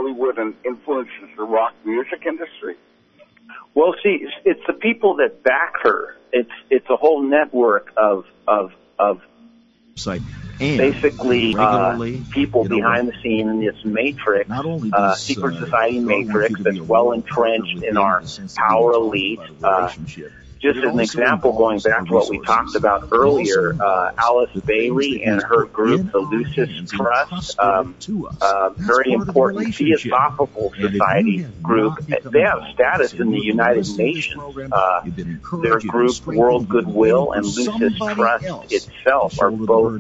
Hollywood and influences the rock music industry? Well, see, it's the people that back her. It's a whole network of basically people behind the scene in this matrix, secret society matrix that's well entrenched in our power elite. Just as an example, going back to what we talked about earlier, Alice Bailey and her group, the Lucis Trust, very important Theosophical Society group. They have status in the United Nations. Their group, World Goodwill, and Lucis Trust itself are both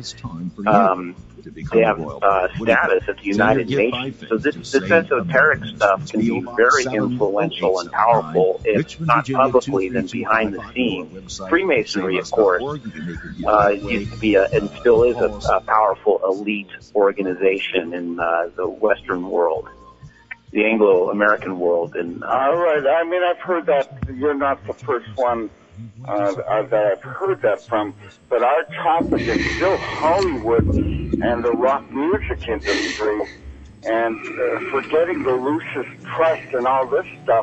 they have status at the United Nations. So this esoteric stuff can be very influential and powerful, if not publicly, then behind the scenes. Freemasonry, of course, used to be and still is a powerful elite organization in the Western world, the Anglo-American world. And all right. I mean, I've heard that. You're not the first one that I've heard that from, but our topic is still Hollywood and the rock music industry, and forgetting the Lucis Trust and all this stuff.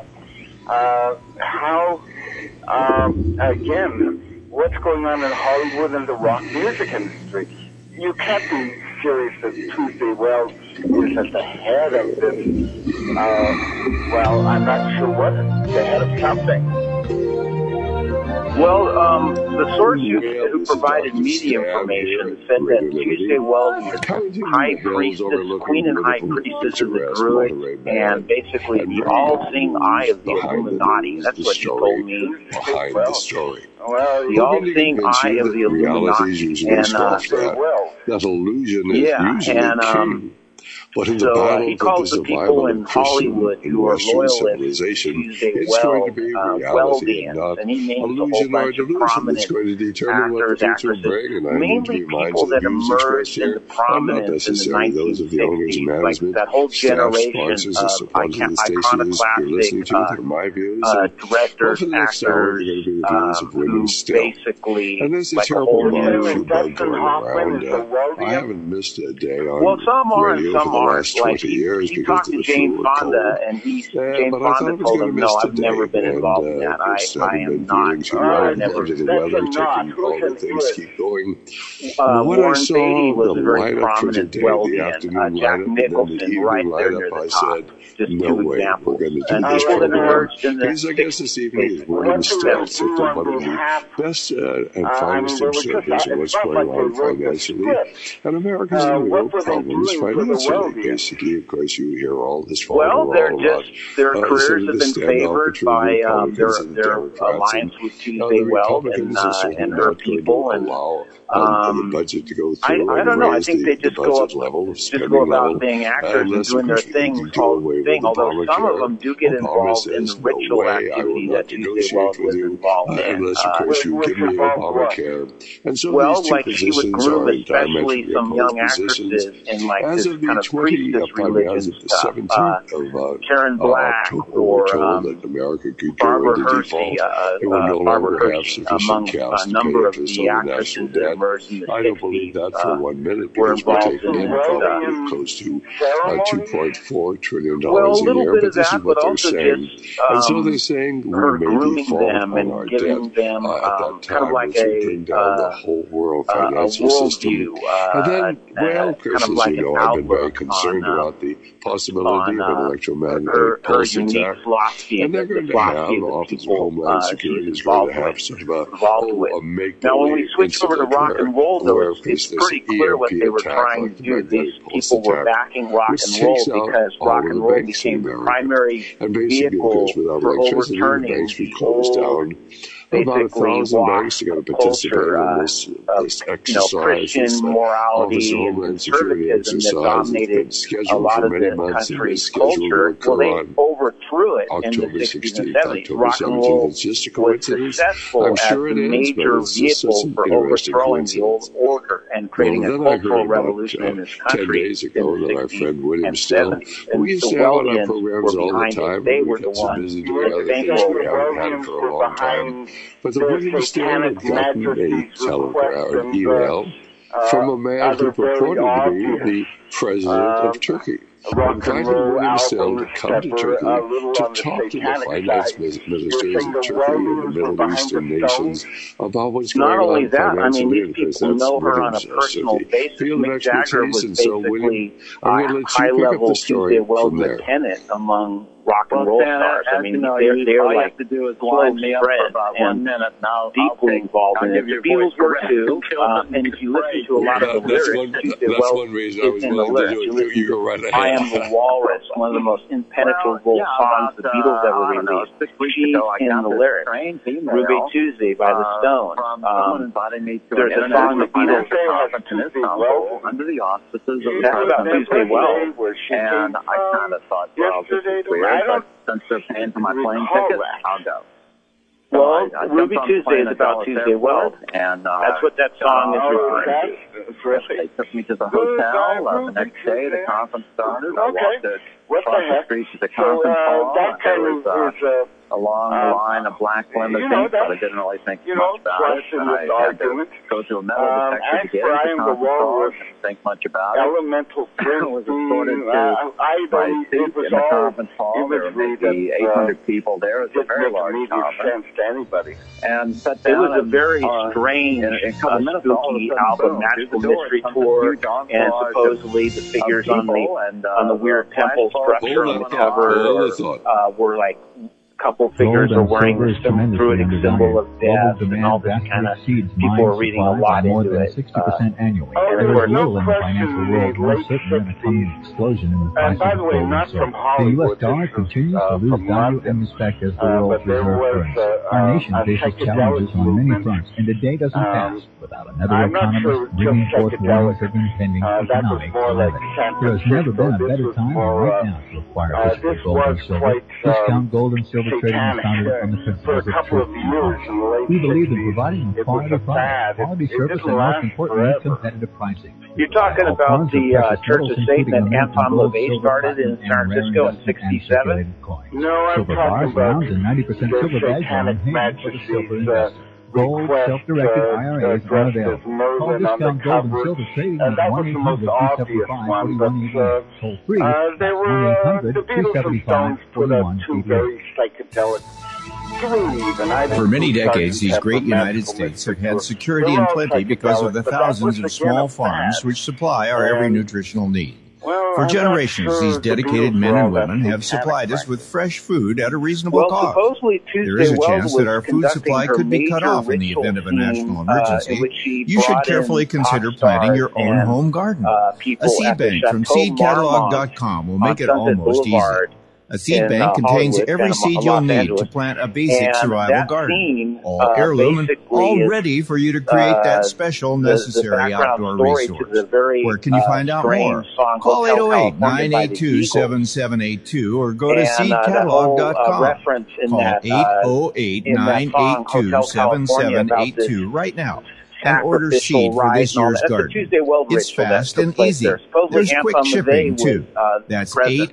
Again, what's going on in Hollywood and the rock music industry? You can't be serious that Tuesday Wells is at the head of this. Well, I'm not sure what, the head of something. Well, the source who provided media information said that Tuesday Wells is the high priestess, queen and high priestess of the Druids, and basically the all-seeing eye of the Illuminati. That's what he told me. Behind the story. Well, the all-seeing eye of the Illuminati. And, that illusion is usually key. But in the so battle he calls the people in Hollywood who are loyalists to Tuesday Wells Weldians, and he names a whole bunch of prominent actors, actresses, mainly people that emerged into prominence in the 1960s, like that whole generation of iconoclastic directors, actors, who basically, like a whole new... I haven't missed a day on well, some are and some aren't. Like he talked to Jane Fonda, and Jane Fonda told him, "No, I've never been involved in that. I am not. I never." Warren Beatty was a very prominent Weldian. Jack Nicholson, right there near the top. Just two examples. And people that emerged in the 60s. I guess this evening is William Stelz at one of the best and finest observers of what's going on financially. And America's in real problems financially. Basically, of course, you hear all this. Well, their careers have been favored by their alliance with Tuesday Wells and her people, and the budget to go through. I don't know. I think they just go about being actors and doing their thing. Although some of them do get involved in the ritual activity that Tuesday Wells was involved in. Unless, of course, you give me Obamacare. And so well, like she would groom especially some young actresses in like this kind of priestess religion stuff. Karen Black or Barbara Hershey, among a number of the actresses that emerged in the 60s, were involved in close to $2.4 trillion a year. But this is what they're saying. And so they're saying her grooming them and giving them kind of like the whole world financial system. And then, well, Chris, as you know, I've been very concerned about the possibility of an electromagnetic pulse attack. And they're going to have, the Office of Homeland Security is going to have sort of a make-believe. Now, when we switch over to rock and roll, though, it's pretty clear what they were trying to do. These people were backing rock and roll because rock and roll became the primary vehicle for overturning about 1,000 banks are going to participate in this exercise. Christian morality and conservatism that dominated a lot of the country's culture. Well, they overthrew it in the 60s and 70s. Rock and roll was successful as the major vehicle for overthrowing the old order and creating a cultural revolution in this country 10 days ago in the that our 60s friend William and Still, 70s. And we used the to have on our Weldians programs were all the behind time. it. They We were the got so ones busy who doing were other things we haven't had it for a long time. But the William Still had gotten a telegram, an email from a man who purported to be the president of Turkey. rock and roll albums come to Turkey to talk to the finance ministers of Turkey and the Middle Eastern nations about what's going on. Not only that, I mean, these people know her on a personal basis. Mick Jagger was basically a high-level Tuesday Wells lieutenant among rock and roll stars. I mean, they're like to do is line me up for about 1 minute now. Deeply involved in it. The Beatles were too, and if you listen to a lot of the lyrics, that's one reason I was willing to do it. You go right ahead. I Am the Walrus, one of the most impenetrable songs the Beatles ever released. She's in the lyrics. Ruby Tuesday by the Stones. There's a song the Beatles have under the auspices of that's about Tuesday Wells, and I kind of thought, well, this is weird. But since they're paying for my plane ticket, I'll go. Well, Ruby Tuesday is about Tuesday Wells, and that's what that song is referring to. They took me to the hotel. The next day, the conference started. I walked across the street to the conference hall. There was a long line of black limousines, but I didn't really think much about it. And I had to go to a metal detector to get into the conference hall. Didn't think much about it. Elemental I was escorted to my seat in the conference hall. There were maybe 800 people there. It was a very large conference. To anybody. And sat it down was a very strange, spooky album, Magical Mystery Tour, and supposedly the figures on the weird temple structure on the cover were like couple figures are wearing the druidic symbol of death, and all this kind of people are reading a lot into it. 60% annually. There is little in the financial world more certain than a coming explosion in the price of gold and silver. The U.S. dollar continues to lose value and respect as the world's reserve currency. Our nation faces challenges on many fronts, and the day doesn't pass without another economist bringing forth warnings of impending economic calamity. There has never been a better time than right now to acquire physical gold and silver. Discount gold and silver trading is founded on the principles of truth and honesty. We believe in providing a quality product, quality service, and most importantly, competitive pricing. You're talking about the Church of Satan that Anton LaVey started in San Francisco in '67? No, I'm silver talking bars, about rounds, and 90% silver bags are on hand for the silver investor. Gold, self-directed IRAs are available. Call Discount Gold and Silver Trading at 1-800-375-4188. Toll free at 1-800-275-4188. For many decades, these great United States have had security and plenty because of the thousands of small farms which supply our every nutritional need. For generations, these dedicated men and women have supplied us with fresh food at a reasonable cost. There is a chance that our food supply could be cut off in the event of a national emergency. You should carefully consider planting your own home garden. A seed bank from seedcatalog.com will make it almost easy. A seed bank contains every seed you'll need to plant a basic survival garden, all heirloom and all ready for you to create that special necessary outdoor resource. Where can you find out more? Call 808-982-7782 or go to seedcatalog.com. Call 808-982-7782 right now and order seed for this year's garden. It's fast and easy. There's quick shipping, too. That's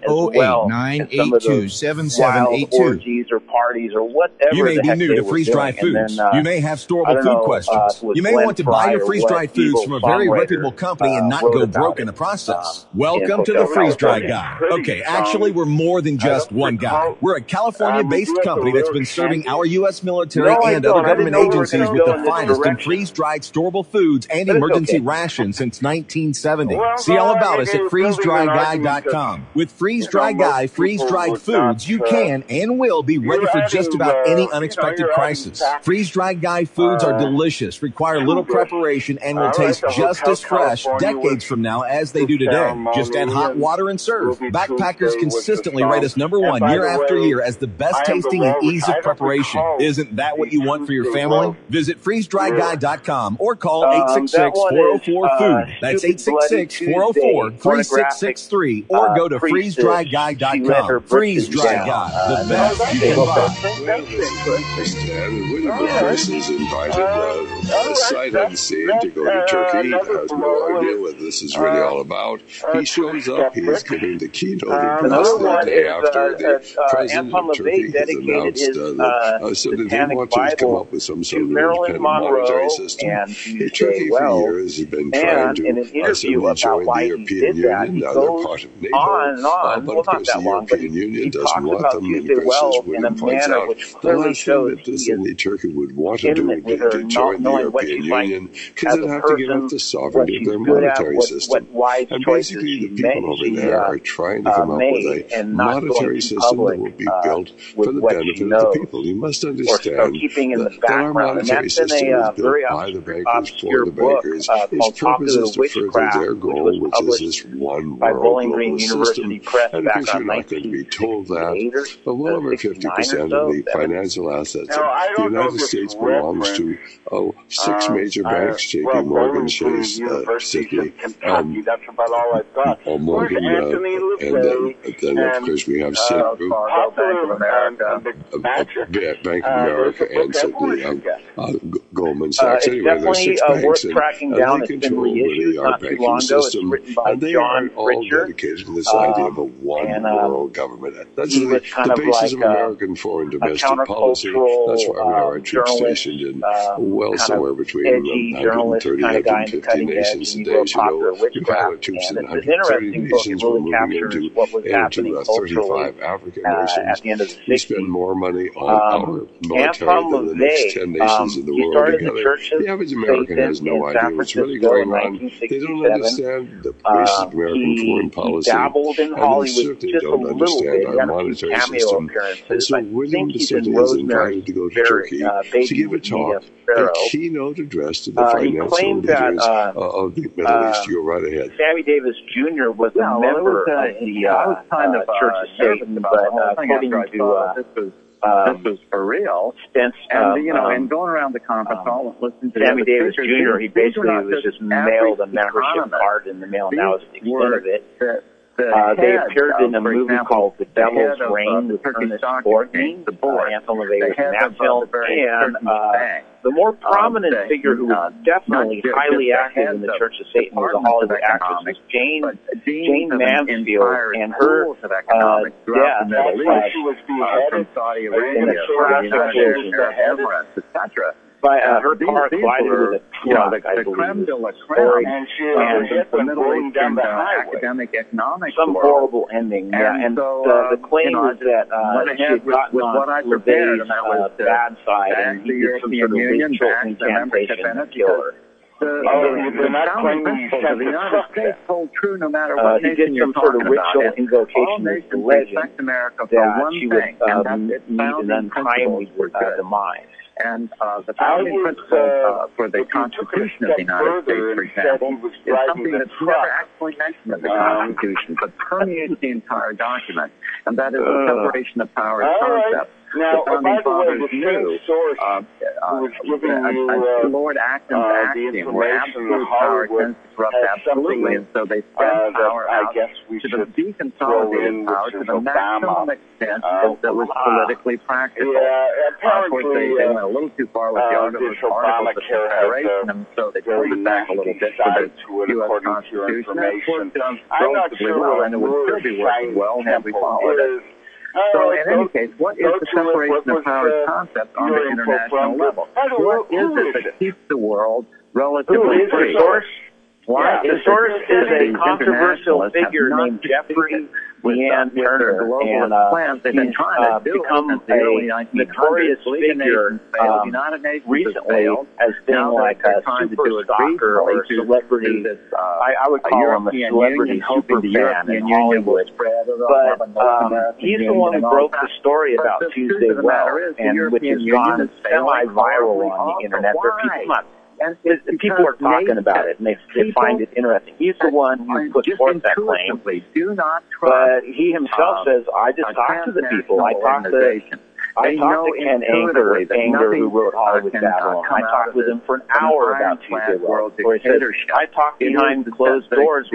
808-982-7782. You may be new to freeze-dried foods. You may have storable food questions. You may want to buy your freeze-dried foods from a very reputable company and not go broke in the process. Welcome to the Freeze-Dried Guy. Okay, actually, we're more than just one guy. We're a California-based company that's been serving our U.S. military and other government agencies with the finest in freeze-dried storable foods and emergency rations since 1970. See all about us at freezedryguy.com. With Freeze Dry Guy freeze-dried foods, you can and will be ready for just about any unexpected crisis. Freeze Dry Guy foods are delicious, require little preparation, and will taste just as fresh decades from now as they do today. Just add hot water and serve. Backpackers consistently rate us #1 year after year as the best tasting and ease of preparation. Isn't that what you want for your family? Visit freezedryguy.com or call 866-404-FOOD. That's 866-404-3663 or go to freezedryguy.com. Freeze Dry Guy, the best you can buy. sight unseen to go to Turkey. He has no idea what this is really all about. He shows up. He is giving the keynote address the day after the president of Turkey has announced so that they want to come up with some sort of independent monetary system. Turkey for years has been trying to suddenly join the European Union. Now they're part of NATO. But of course the European Union doesn't want them. And of course, as William points out, the last thing that suddenly Turkey would want to do would be to join the European Union, because they'd have to give up the sovereignty of their monetary system. And basically the people over there are trying to come up with a monetary system that will be built for the benefit of the people. You must understand that our monetary system is built by the bankers, for the bankers. Its purpose is to further their goal, which is this one world global system. And of course you're not going to be told that, but well over 50% of the financial assets of the United States belongs to 6 major banks, J.P. Morgan, Chase, Citi, that's about all I've got. Morgan, and then of course we have Citigroup, Bank of America, Bank of America, and certainly Goldman Sachs. Anyway, there's 6 banks, and they control really our banking system, and they are all dedicated to this idea of a one-world government. That's the basis of American foreign domestic policy. That's why we have our troops stationed in somewhere between 130 and 150 nations today. As you know, we've had our troops in 130 nations. We're moving into 35 African nations. We spend more money on our military than the next 10 nations in the world together. The average American has no idea what's really going on. They don't understand the basis of American foreign policy, and they certainly don't understand our monetary system. And so William DeSantis is invited to go to Turkey to give a talk, a keynote address to the financial leaders of the Middle East. You're right ahead. Sammy Davis Jr. was a member of the Church of Satan, but according to this was for real. And going around the conference hall and listening to Sammy Davis Jr., he basically was just mailed a membership card in the mail, and that was the extent of it. They appeared in a movie called The Devil's Reign with Ernest Borgnine, Anton LaVey was in that film, and the more prominent figure who was definitely highly active in the Church of Satan was a Hollywood actress, Jane Mansfield, and her death, she was beheaded from Saudi Arabia, etc. Her car collided with a truck, I believe. And she was going down the academic economics. Some horrible ending, and the claim was that she had gotten on LaVey's bad side, and he did some sort of ritual incantation to kill her. The founding principles of the United States hold true no matter what nation you're talking about. He did some sort of ritual invocation as the legend that she would meet an untimely demise. And the founding principle for the Constitution of the United States, for example, is something that's never actually mentioned in the Constitution, but permeates the entire document, and that is the separation of powers concept. Now, the founding fathers knew Lord Acton's axiom, where absolute power tends to corrupt absolutely, and so they spread power out to the deconsolidated power to the maximum extent that was politically practical. Of course, they went a little too far with the articles of separation, and so they pulled it back a little bit for the U.S. Constitution. And it worked relatively well, and it would still be working well had we followed it. So in any case, what is the separation of powers concept on the international level? What is it that keeps the world relatively free? The source is a controversial figure named Jeffrey Dean Turner, and he's become a notorious figure recently as being like a super stalker or celebrity. I would call him a celebrity super fan in Hollywood. But he's the one who broke the story about Tuesday Well, and which has gone semi-viral on the internet. There are people are talking about it, and they find it interesting. He's the one who put forth that claim, but he himself says, I just talk to the people. I talk to Ken Anger, who wrote Hollywood Babylon. I talked with him for an hour about Tuesday Well, where he says, I talked behind closed doors with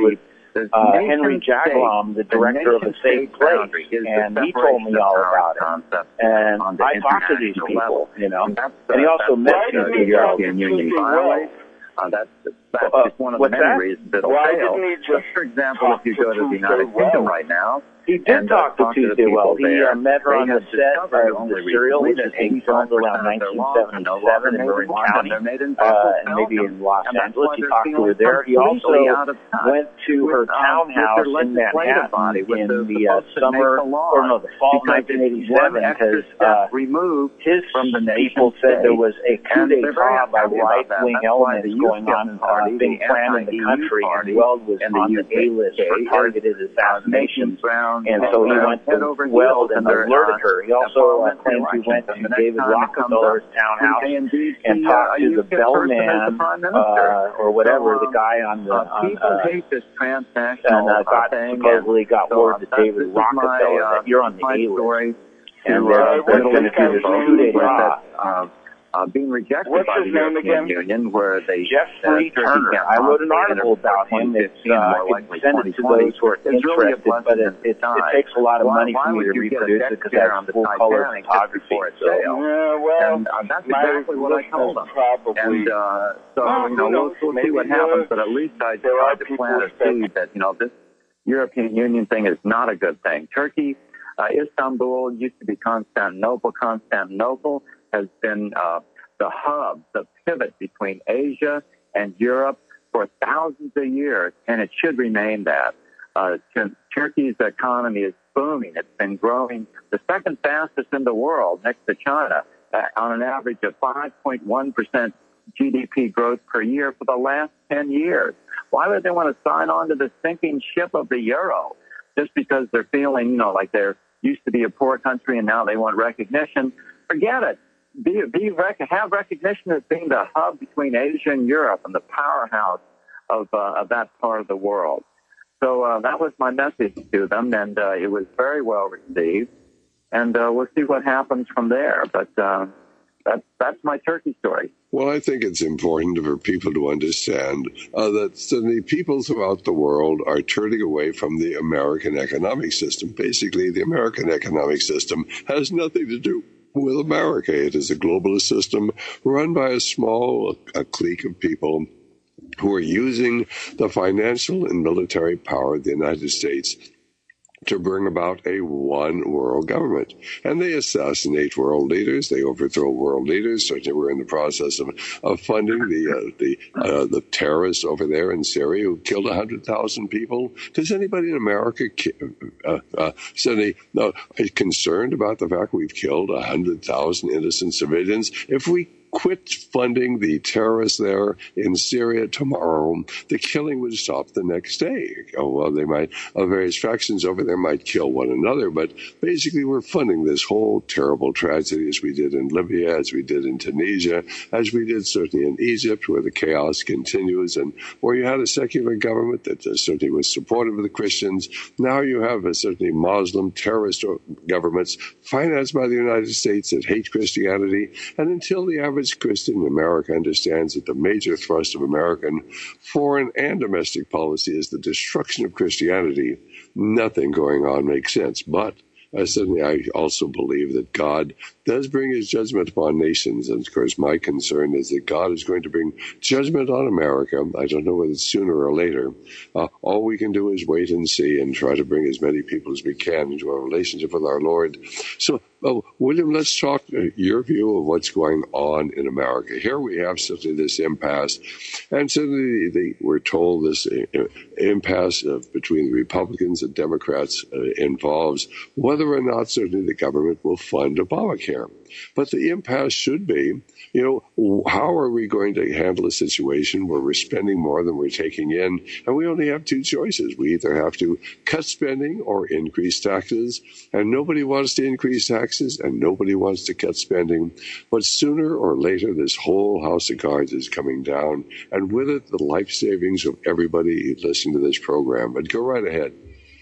Henry Jaglom, the director of A Safe Place, and he told me all about it. And I talked to these people, and he also met the European Union violates. That's just one of the many reasons it'll fail. For example, if you go to the United Kingdom right now, he did talk to Tuesday Weld. He met her on the set of the Serial, which is being filmed around 1977 in Marin County, and maybe in Los Angeles. He talked to her there. He also went to her townhouse in Manhattan in the the fall of 1987 because his people said there was a coup d'etat by right-wing elements going on being planned in the country, and Weld was on the A-list for targeted assassinations. And so he went to Weld and alerted her. He also claims he went to David Rockefeller's townhouse and talked to the bellman, or whatever, the guy on the, supposedly got word to David Rockefeller that you're on the A-list. And they're going to do this coup d'etat. Being rejected by the European Union, where they Jeffrey Turner. I wrote an article about him. It's I can send it to those who are interested, but it takes a lot of money for me to reproduce it because I have full color photography. And that's exactly what I told them. And we'll see what happens. But at least I tried to plant a seed that this European Union thing is not a good thing. Turkey, Istanbul used to be Constantinople. Constantinople has been the hub, the pivot between Asia and Europe for thousands of years, and it should remain that. Turkey's economy is booming. It's been growing the second fastest in the world, next to China, on an average of 5.1% GDP growth per year for the last 10 years. Why would they want to sign on to the sinking ship of the euro? Just because they're feeling, like they're used to be a poor country and now they want recognition? Forget it. Have recognition as being the hub between Asia and Europe and the powerhouse of that part of the world. So that was my message to them, and it was very well received. And we'll see what happens from there. But that's my Turkey story. Well, I think it's important for people to understand that suddenly people throughout the world are turning away from the American economic system. Basically, the American economic system has nothing to do with America. It is a globalist system run by a small clique of people who are using the financial and military power of the United States to bring about a one world government. And they assassinate world leaders. They overthrow world leaders. Certainly we're in the process of funding the terrorists over there in Syria who killed 100,000 people. Does anybody in America suddenly is concerned about the fact we've killed 100,000 innocent civilians? If we quit funding the terrorists there in Syria tomorrow, the killing would stop the next day. They might, various factions over there might kill one another, but basically we're funding this whole terrible tragedy as we did in Libya, as we did in Tunisia, as we did certainly in Egypt, where the chaos continues, and where you had a secular government that certainly was supportive of the Christians. Now you have certainly Muslim terrorist governments financed by the United States that hate Christianity, and until the average Christian in America understands that the major thrust of American foreign and domestic policy is the destruction of Christianity, nothing going on makes sense. But certainly I also believe that God does bring his judgment upon nations. And of course, my concern is that God is going to bring judgment on America. I don't know whether it's sooner or later. All we can do is wait and see and try to bring as many people as we can into a relationship with our Lord. So, William, let's talk your view of what's going on in America. Here we have certainly this impasse, and certainly we're told this impasse between the Republicans and Democrats involves whether or not certainly the government will fund Obamacare. But the impasse should be, how are we going to handle a situation where we're spending more than we're taking in, and we only have two choices. We either have to cut spending or increase taxes, and nobody wants to increase taxes, and nobody wants to cut spending. But sooner or later, this whole house of cards is coming down, and with it, the life savings of everybody listening to this program. But go right ahead.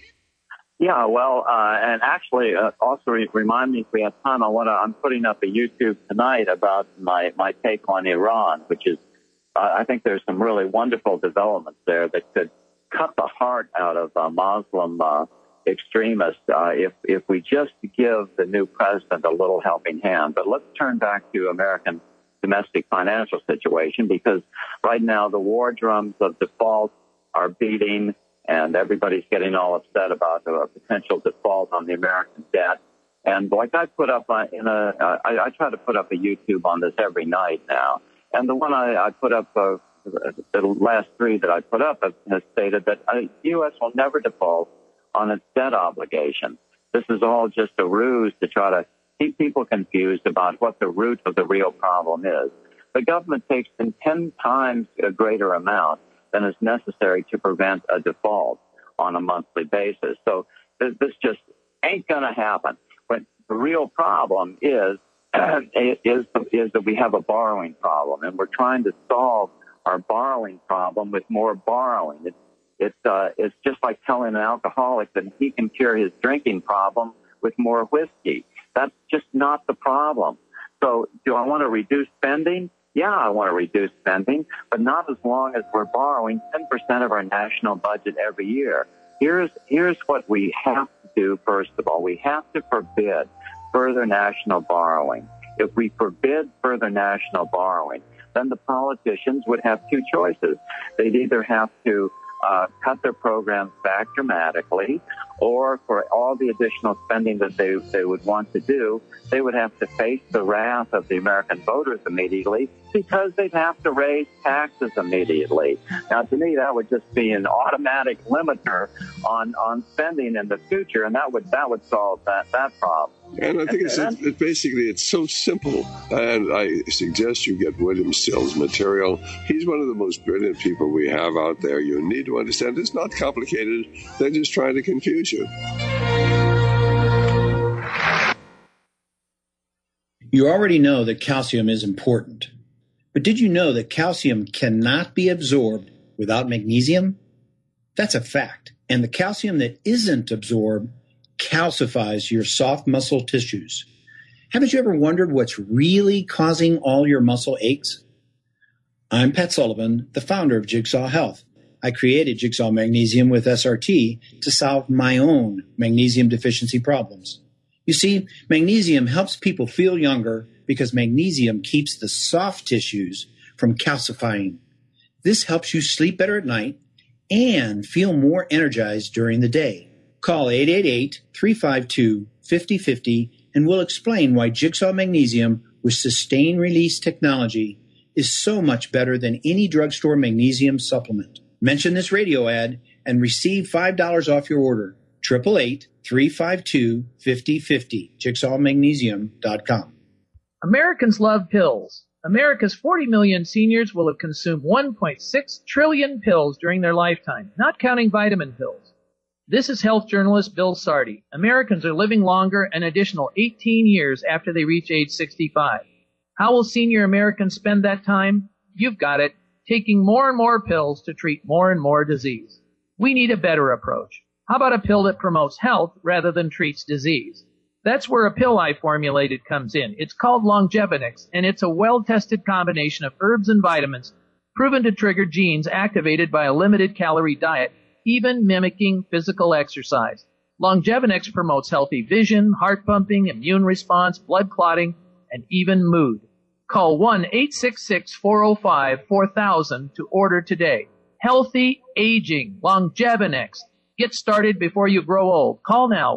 Yeah, well, and actually, also remind me if we have time, I'm putting up a YouTube tonight about my take on Iran, which is, I think there's some really wonderful developments there that could cut the heart out of Muslim extremists if we just give the new president a little helping hand. But let's turn back to American domestic financial situation, because right now the war drums of default are beating, and everybody's getting all upset about the potential default on the American debt. And like I put up I try to put up a YouTube on this every night now, and the one I put up, the last three that I put up has stated that the U.S. will never default on its debt obligation. This is all just a ruse to try to keep people confused about what the root of the real problem is. The government takes in 10 times a greater amount than is necessary to prevent a default on a monthly basis. So this just ain't going to happen. But the real problem is that we have a borrowing problem, and we're trying to solve our borrowing problem with more borrowing. It's just like telling an alcoholic that he can cure his drinking problem with more whiskey. That's just not the problem. So do I want to reduce spending? Yeah, I want to reduce spending, but not as long as we're borrowing 10% of our national budget every year. Here's what we have to do, first of all. We have to forbid further national borrowing. If we forbid further national borrowing, then the politicians would have two choices. They'd either have to cut their programs back dramatically, or for all the additional spending that they would want to do, they would have to face the wrath of the American voters immediately, because they'd have to raise taxes immediately. Now, to me, that would just be an automatic limiter on spending in the future, and that would solve that problem. And I think it's so simple. And I suggest you get William Still's material. He's one of the most brilliant people we have out there. You need to understand it's not complicated. They're just trying to confuse you. You already know that calcium is important. But did you know that calcium cannot be absorbed without magnesium? That's a fact. And the calcium that isn't absorbed calcifies your soft muscle tissues. Haven't you ever wondered what's really causing all your muscle aches? I'm Pat Sullivan, the founder of Jigsaw Health. I created Jigsaw Magnesium with SRT to solve my own magnesium deficiency problems. You see, magnesium helps people feel younger because magnesium keeps the soft tissues from calcifying. This helps you sleep better at night and feel more energized during the day. Call 888-352-5050 and we'll explain why Jigsaw Magnesium with sustained release technology is so much better than any drugstore magnesium supplement. Mention this radio ad and receive $5 off your order. 888-352-5050. JigsawMagnesium.com. Americans love pills. America's 40 million seniors will have consumed 1.6 trillion pills during their lifetime, not counting vitamin pills. This is health journalist Bill Sardi. Americans are living longer an additional 18 years after they reach age 65. How will senior Americans spend that time? You've got it, taking more and more pills to treat more and more disease. We need a better approach. How about a pill that promotes health rather than treats disease? That's where a pill I formulated comes in. It's called Longevinix, and it's a well-tested combination of herbs and vitamins proven to trigger genes activated by a limited-calorie diet, even mimicking physical exercise. Longevinix promotes healthy vision, heart pumping, immune response, blood clotting, and even mood. Call 1-866-405-4000 to order today. Healthy aging, Longevinix. Get started before you grow old. Call now,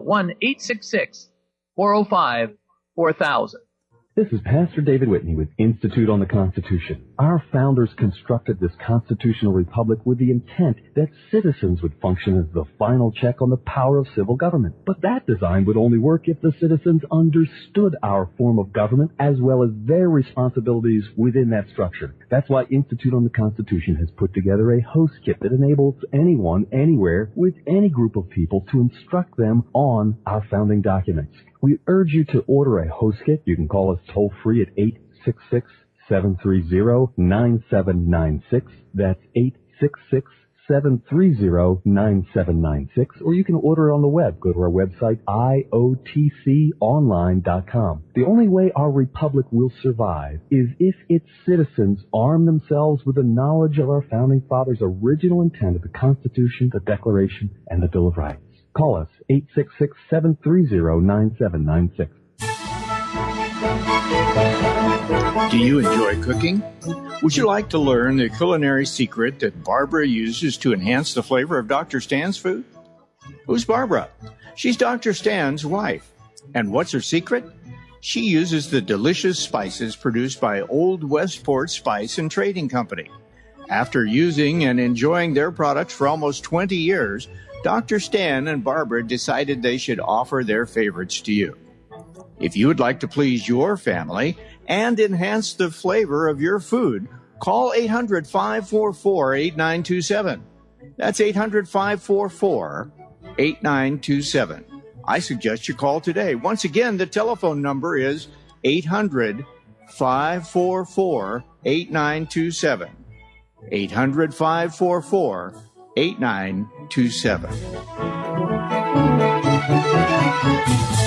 1-866-405-4000. This is Pastor David Whitney with Institute on the Constitution. Our founders constructed this constitutional republic with the intent that citizens would function as the final check on the power of civil government. But that design would only work if the citizens understood our form of government as well as their responsibilities within that structure. That's why Institute on the Constitution has put together a host kit that enables anyone, anywhere, with any group of people to instruct them on our founding documents. We urge you to order a host kit. You can call us toll-free at 866-730-9796. That's 866-730-9796, or you can order it on the web. Go to our website, iotconline.com. The only way our republic will survive is if its citizens arm themselves with the knowledge of our founding fathers' original intent of the Constitution, the Declaration, and the Bill of Rights. Call us, 866-730-9796. Do you enjoy cooking? Would you like to learn the culinary secret that Barbara uses to enhance the flavor of Dr. Stan's food? Who's Barbara? She's Dr. Stan's wife. And what's her secret? She uses the delicious spices produced by Old Westport Spice and Trading Company. After using and enjoying their products for almost 20 years, Dr. Stan and Barbara decided they should offer their favorites to you. If you would like to please your family and enhance the flavor of your food, call 800-544-8927. That's 800-544-8927. I suggest you call today. Once again, the telephone number is 800-544-8927. 800-544-8927.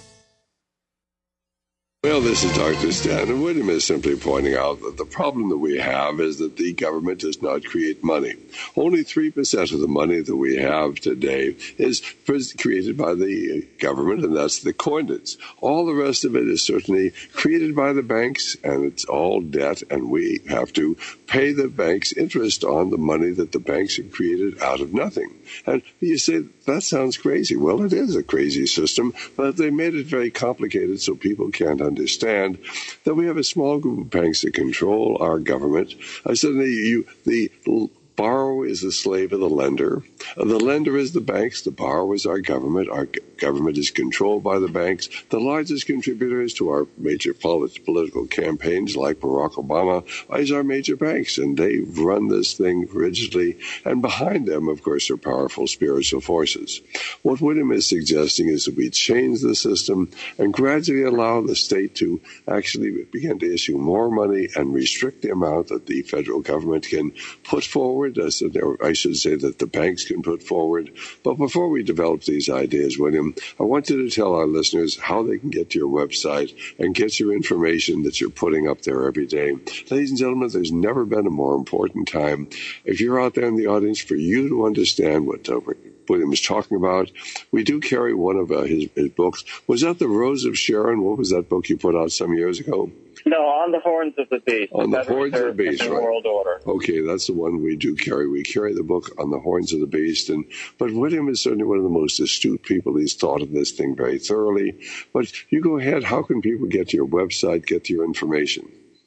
Well, this is Dr. Stan, and William is simply pointing out that the problem that we have is that the government does not create money. Only 3% of the money that we have today is created by the government, and that's the coinage. All the rest of it is certainly created by the banks, and it's all debt, and we have to pay the banks interest on the money that the banks have created out of nothing. And you say, that sounds crazy. Well, it is a crazy system, but they made it very complicated so people can't understand that we have a small group of banks that control our government. I said, the borrower is the slave of the lender. The lender is the banks. The borrower is our government. Our government is controlled by the banks. The largest contributors to our major political campaigns, like Barack Obama, is our major banks, and they run this thing rigidly. And behind them, of course, are powerful spiritual forces. What William is suggesting is that we change the system and gradually allow the state to actually begin to issue more money and restrict the amount that the federal government can put forward. I should say that the banks can put forward. But before we develop these ideas, William, I want you to tell our listeners how they can get to your website and get your information that you're putting up there every day. Ladies and gentlemen, there's never been a more important time, if you're out there in the audience, for you to understand what William was talking about. We do carry one of his books. Was that The Rose of Sharon? What was that book you put out some years ago? No, On the Horns of the Beast. On the Horns of the Beast, right. World Order. Okay, that's the one we do carry. We carry the book On the Horns of the Beast. But William is certainly one of the most astute people. He's thought of this thing very thoroughly. But you go ahead. How can people get to your website, get to your information?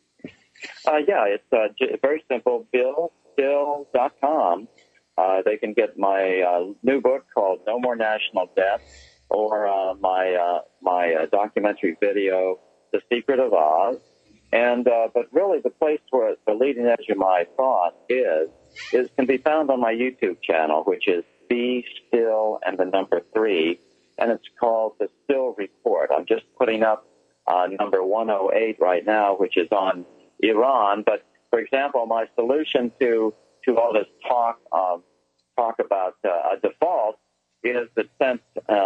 It's very simple. BillStill.com. They can get my new book called No More National Debt, or my documentary video, The Secret of Oz. But really the place where the leading edge of my thought can be found on my YouTube channel, which is Be Still and the number 3, and it's called The Still Report. I'm just putting up number 108 right now, which is on Iran. But for example, my solution to all this talk about a default is that since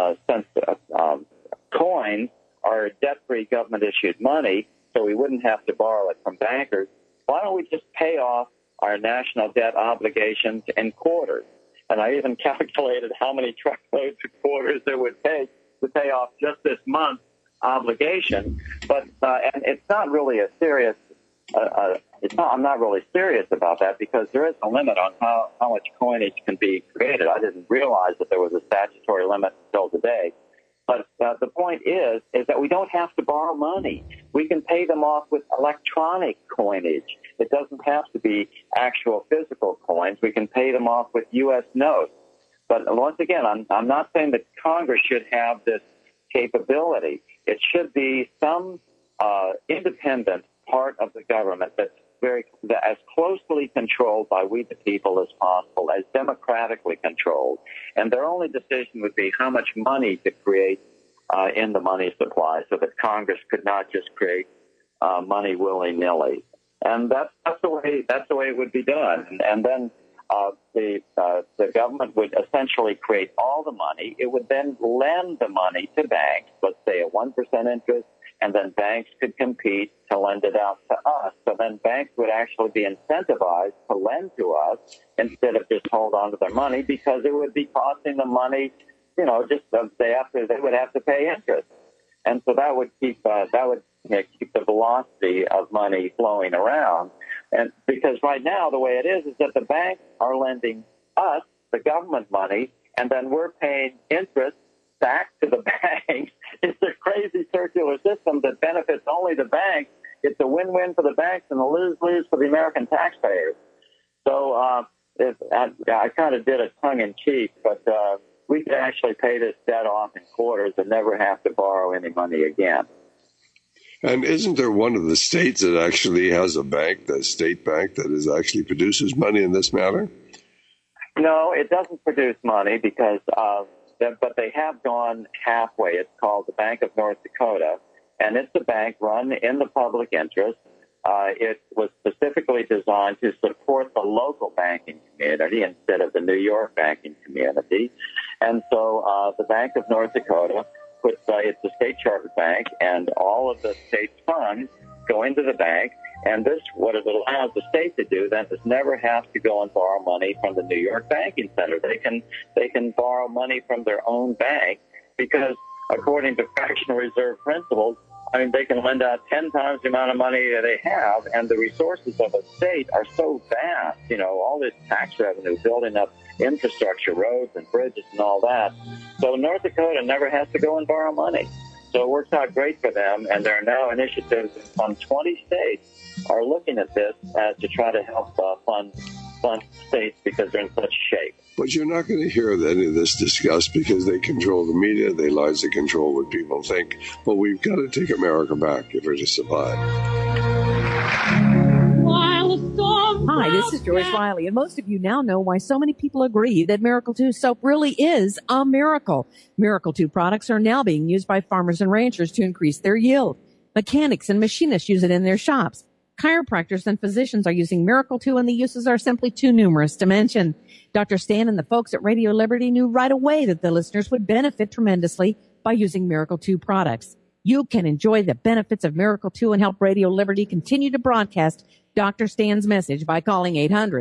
coins are debt-free government-issued money, so we wouldn't have to borrow it from bankers, why don't we just pay off our national debt obligations in quarters? And I even calculated how many truckloads of quarters it would take to pay off just this month's obligation. But and it's not really a serious. I'm not really serious about that, because there is a limit on how much coinage can be created. I didn't realize that there was a statutory limit until today. But the point is that we don't have to borrow money. We can pay them off with electronic coinage. It doesn't have to be actual physical coins. We can pay them off with U.S. notes. But once again, I'm not saying that Congress should have this capability. It should be some independent part of the government that's as closely controlled by we the people as possible, as democratically controlled. And their only decision would be how much money to create in the money supply, so that Congress could not just create money willy-nilly. And that's the way it would be done. And then the government would essentially create all the money. It would then lend the money to banks, let's say at 1% interest, and then banks could compete to lend it out to us. So then banks would actually be incentivized to lend to us instead of just hold on to their money, because it would be costing them money, they would have to pay interest. And so that would keep the velocity of money flowing around. And because right now the way it is that the banks are lending us the government money, and then we're paying interest back to the banks. It's a crazy circular system that benefits only the banks. It's a win-win for the banks and a lose-lose for the American taxpayers. So I kind of did a tongue-in-cheek, but we could actually pay this debt off in quarters and never have to borrow any money again. And isn't there one of the states that actually has a bank, the state bank, that actually produces money in this matter? No, it doesn't produce money because but they have gone halfway. It's called the Bank of North Dakota, and it's a bank run in the public interest. It was specifically designed to support the local banking community instead of the New York banking community. And so the Bank of North Dakota it's a state chartered bank, and all of the state funds go into the bank. And what it allows the state to do then is never have to go and borrow money from the New York banking center. They can borrow money from their own bank because, according to fractional reserve principles, they can lend out 10 times the amount of money that they have, and the resources of a state are so vast. All this tax revenue, building up infrastructure, roads and bridges and all that. So North Dakota never has to go and borrow money. So it works out great for them, and there are now initiatives from 20 states are looking at this to try to help fund states because they're in such shape. But you're not going to hear any of this discussed because they control the media, they largely control what people think. But we've got to take America back if we're to survive. Hi, this is Joyce Riley, and most of you now know why so many people agree that Miracle 2 soap really is a miracle. Miracle 2 products are now being used by farmers and ranchers to increase their yield. Mechanics and machinists use it in their shops. Chiropractors and physicians are using Miracle 2, and the uses are simply too numerous to mention. Dr. Stan and the folks at Radio Liberty knew right away that the listeners would benefit tremendously by using Miracle 2 products. You can enjoy the benefits of Miracle 2 and help Radio Liberty continue to broadcast Dr. Stan's message by calling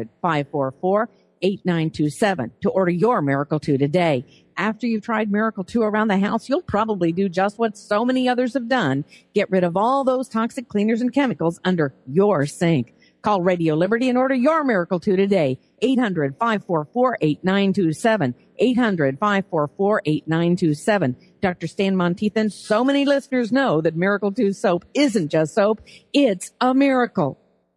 800-544-8927 to order your Miracle 2 today. After you've tried Miracle 2 around the house, you'll probably do just what so many others have done. Get rid of all those toxic cleaners and chemicals under your sink. Call Radio Liberty and order your Miracle 2 today. 800-544-8927. 800-544-8927. Dr. Stan Monteith and so many listeners know that Miracle 2 soap isn't just soap. It's a miracle.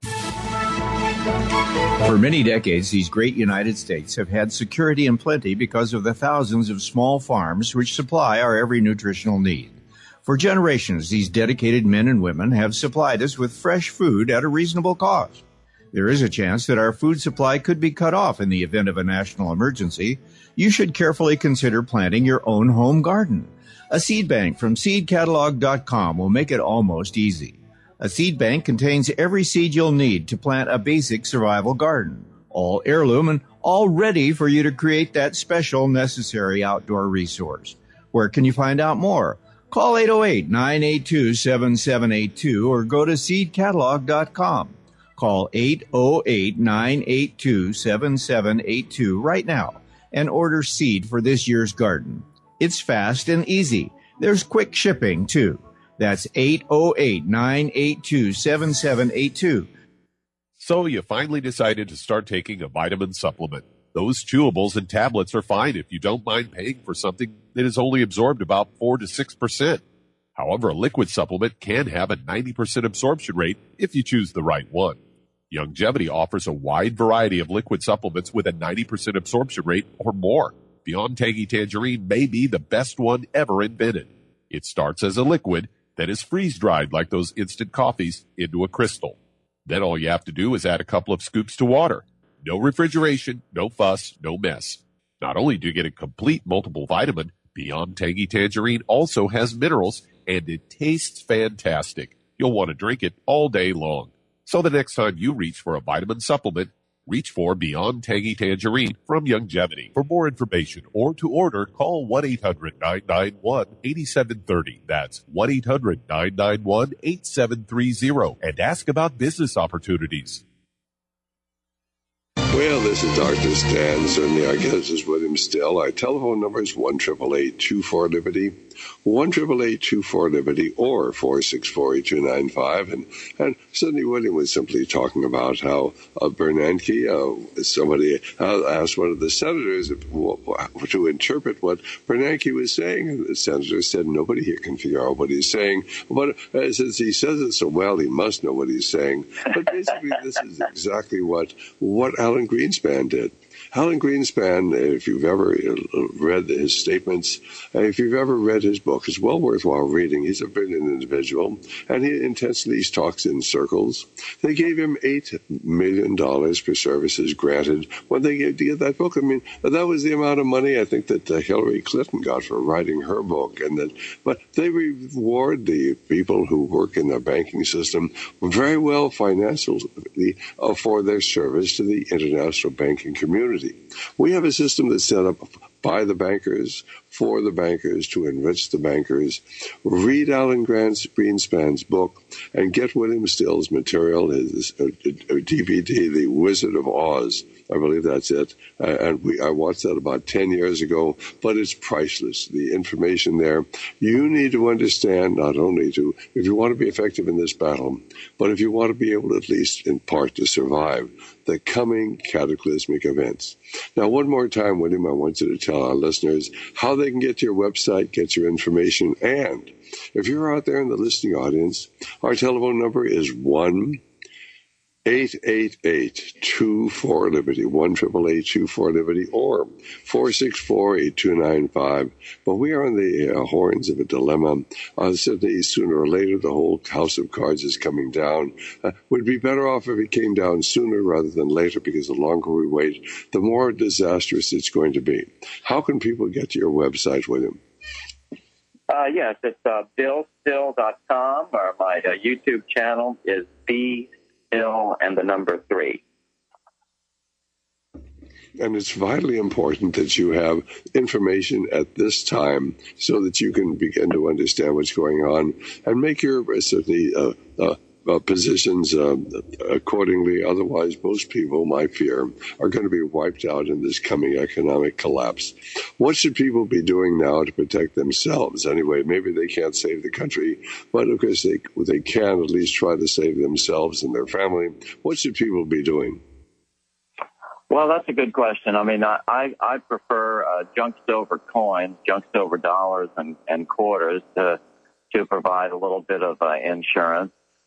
For many decades, these great United States have had security and plenty because of the thousands of small farms which supply our every nutritional need. For generations, these dedicated men and women have supplied us with fresh food at a reasonable cost. There is a chance that our food supply could be cut off in the event of a national emergency. You should carefully consider planting your own home garden. A seed bank from seedcatalog.com will make it almost easy. A seed bank contains every seed you'll need to plant a basic survival garden, all heirloom and all ready for you to create that special necessary outdoor resource. Where can you find out more? Call 808-982-7782 or go to seedcatalog.com. Call 808-982-7782 right now and order seed for this year's garden. It's fast and easy. There's quick shipping, too. That's 808-982-7782. So you finally decided to start taking a vitamin supplement. Those chewables and tablets are fine if you don't mind paying for something that is only absorbed about 4 to 6%. However, a liquid supplement can have a 90% absorption rate if you choose the right one. Youngevity offers a wide variety of liquid supplements with a 90% absorption rate or more. Beyond Tangy Tangerine may be the best one ever invented. It starts as a liquid that is freeze-dried like those instant coffees into a crystal. Then all you have to do is add a couple of scoops to water. No refrigeration, no fuss, no mess. Not only do you get a complete multiple vitamin, Beyond Tangy Tangerine also has minerals, and it tastes fantastic. You'll want to drink it all day long. So the next time you reach for a vitamin supplement, Reach for Beyond Tangy Tangerine from Youngevity. For more information or to order, call 1-800-991-8730. That's 1-800-991-8730 and ask about business opportunities. Well, this is Dr. Stan. Certainly our guest is William Still. Our telephone number is 1-888-24-LIBERTY, 1-888-24-LIBERTY, or 464-8295. And certainly William was simply talking about how Bernanke, somebody asked one of the senators to interpret what Bernanke was saying. And the senator said, nobody here can figure out what he's saying. But since he says it so well, he must know what he's saying. But basically, this is exactly what Alan Greenspan did. Alan Greenspan, if you've ever read his statements, if you've ever read his book, it's well worthwhile reading. He's a brilliant individual, and he intensely talks in circles. They gave him $8 million for services granted when they gave to get that book. I mean, that was the amount of money I think that Hillary Clinton got for writing her book. But they reward the people who work in the banking system very well financially for their service to the international banking community. We have a system that's set up by the bankers, for the bankers, to enrich the bankers. Read Alan Greenspan's book and get William Still's material, his DVD, The Wizard of Oz. I believe that's it. I watched that about 10 years ago, but it's priceless. The information there. You need to understand not only if you want to be effective in this battle, but if you want to be able to, at least in part, to survive the coming cataclysmic events. Now, one more time, William, I want you to tell our listeners how they can get to your website, get your information, and if you're out there in the listening audience, our telephone number is 1-888-24-LIBERTY, 1-888-24-LIBERTY, or 464-8295. But we are on the horns of a dilemma. Certainly, sooner or later, the whole house of cards is coming down. Would be better off if it came down sooner rather than later, because the longer we wait, the more disastrous it's going to be. How can people get to your website, William? Yes, it's BillStill.com, or my YouTube channel is Still and the number 3. And it's vitally important that you have information at this time so that you can begin to understand what's going on and make your positions accordingly. Otherwise, most people, my fear, are going to be wiped out in this coming economic collapse. What should people be doing now to protect themselves? Anyway, maybe they can't save the country, but of course they can at least try to save themselves and their family. What should people be doing? Well, that's a good question. I mean, I prefer junk silver coins, junk silver dollars and quarters to provide a little bit of insurance.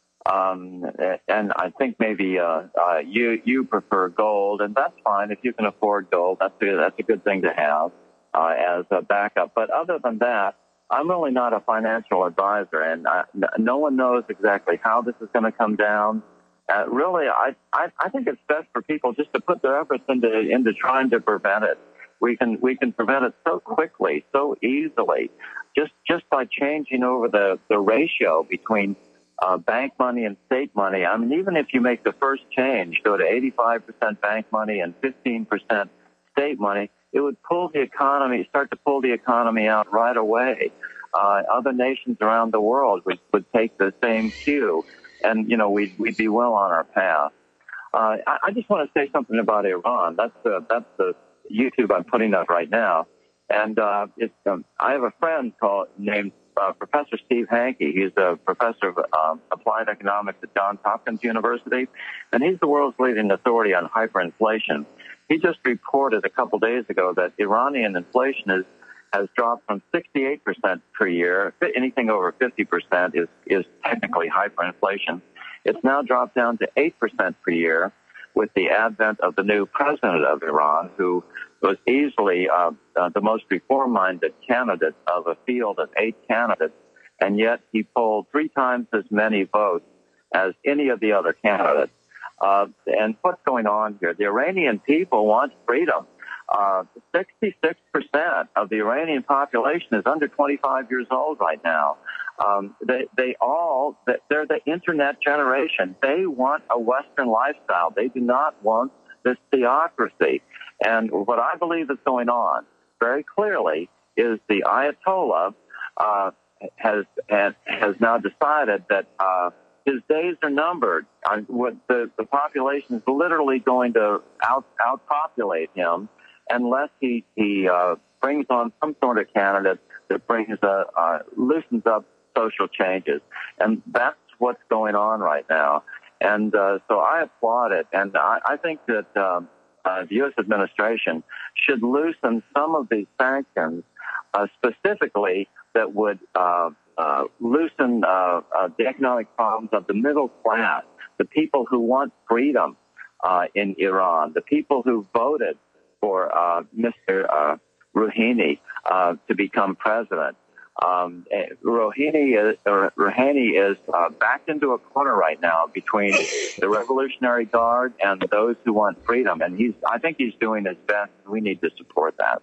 And I think maybe you prefer gold, and that's fine if you can afford gold. That's a good thing to have as a backup. But other than that, I'm really not a financial advisor, and no one knows exactly how this is going to come down. Really, I think it's best for people just to put their efforts into trying to prevent it. We can prevent it so quickly, so easily, just by changing over the ratio between bank money and state money. I mean, even if you make the first change, go to 85% bank money and 15% state money, it would start to pull the economy out right away. Other nations around the world would take the same cue, and, we'd be well on our path. I just want to say something about Iran. That's the YouTube I'm putting up right now. And I have a friend named Professor Steve Hanke. He's a professor of applied economics at Johns Hopkins University, and he's the world's leading authority on hyperinflation. He just reported a couple days ago that Iranian inflation has dropped from 68% per year. Anything over 50% is technically hyperinflation. It's now dropped down to 8% per year with the advent of the new president of Iran, who was easily the most reform-minded candidate of a field of 8 candidates, and yet he polled 3 times as many votes as any of the other candidates. And what's going on here? The Iranian people want freedom. 66% of the Iranian population is under 25 years old right now. They're the internet generation. They want a Western lifestyle. They do not want this theocracy. And what I believe is going on very clearly is the Ayatollah has now decided that his days are numbered. The population is literally going to outpopulate him unless he brings on some sort of candidate that brings loosens up social changes. And that's what's going on right now. And so I applaud it. And I think that the U.S. administration should loosen some of these sanctions, specifically that would loosen the economic problems of the middle class, the people who want freedom in Iran, the people who voted for Mr. Rouhani to become president. Rouhani is backed into a corner right now between the Revolutionary Guard and those who want freedom, and I think he's doing his best. We need to support that.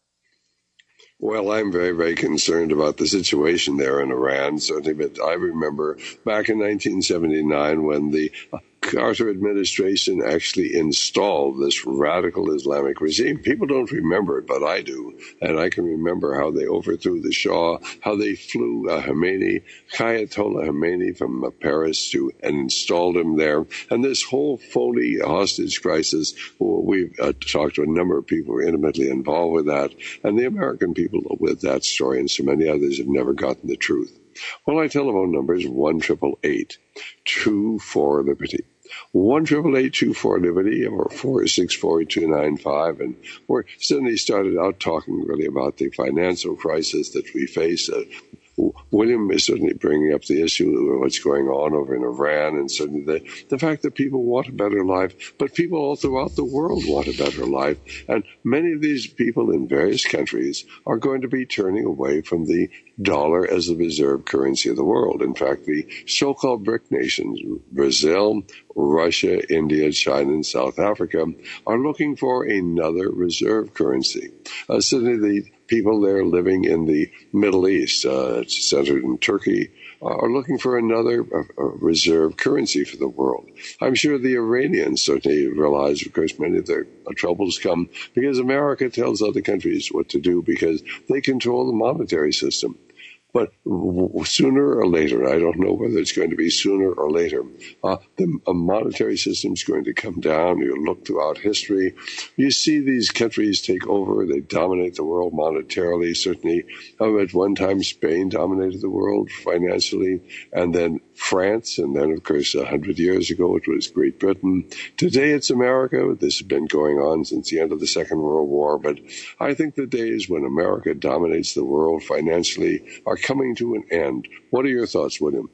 Well, I'm very, very concerned about the situation there in Iran, certainly. But I remember back in 1979 when the Carter administration actually installed this radical Islamic regime. People don't remember it, but I do. And I can remember how they overthrew the Shah, how they flew Ayatollah Khomeini from Paris and installed him there. And this whole phony hostage crisis, we've talked to a number of people who are intimately involved with that. And the American people with that story and so many others have never gotten the truth. Well, my telephone number is 1-888-24-LIBERTY. 1-888-24-LIBERTY or 464-295. And we're suddenly started out talking really about the financial crisis that we face. William is certainly bringing up the issue of what's going on over in Iran, and certainly the fact that people want a better life, but people all throughout the world want a better life. And many of these people in various countries are going to be turning away from the dollar as the reserve currency of the world. In fact, the so-called BRIC nations, Brazil, Russia, India, China, and South Africa, are looking for another reserve currency. Certainly the people there living in the Middle East, centered in Turkey, are looking for another reserve currency for the world. I'm sure the Iranians certainly realize, of course, many of their troubles come because America tells other countries what to do because they control the monetary system. But sooner or later, I don't know whether it's going to be sooner or later, the monetary system is going to come down. You look throughout history. You see these countries take over. They dominate the world monetarily. Certainly, at one time, Spain dominated the world financially, and then France, and then, of course, 100 years ago, it was Great Britain. Today, it's America. This has been going on since the end of the Second World War. But I think the days when America dominates the world financially are coming to an end. What are your thoughts, William?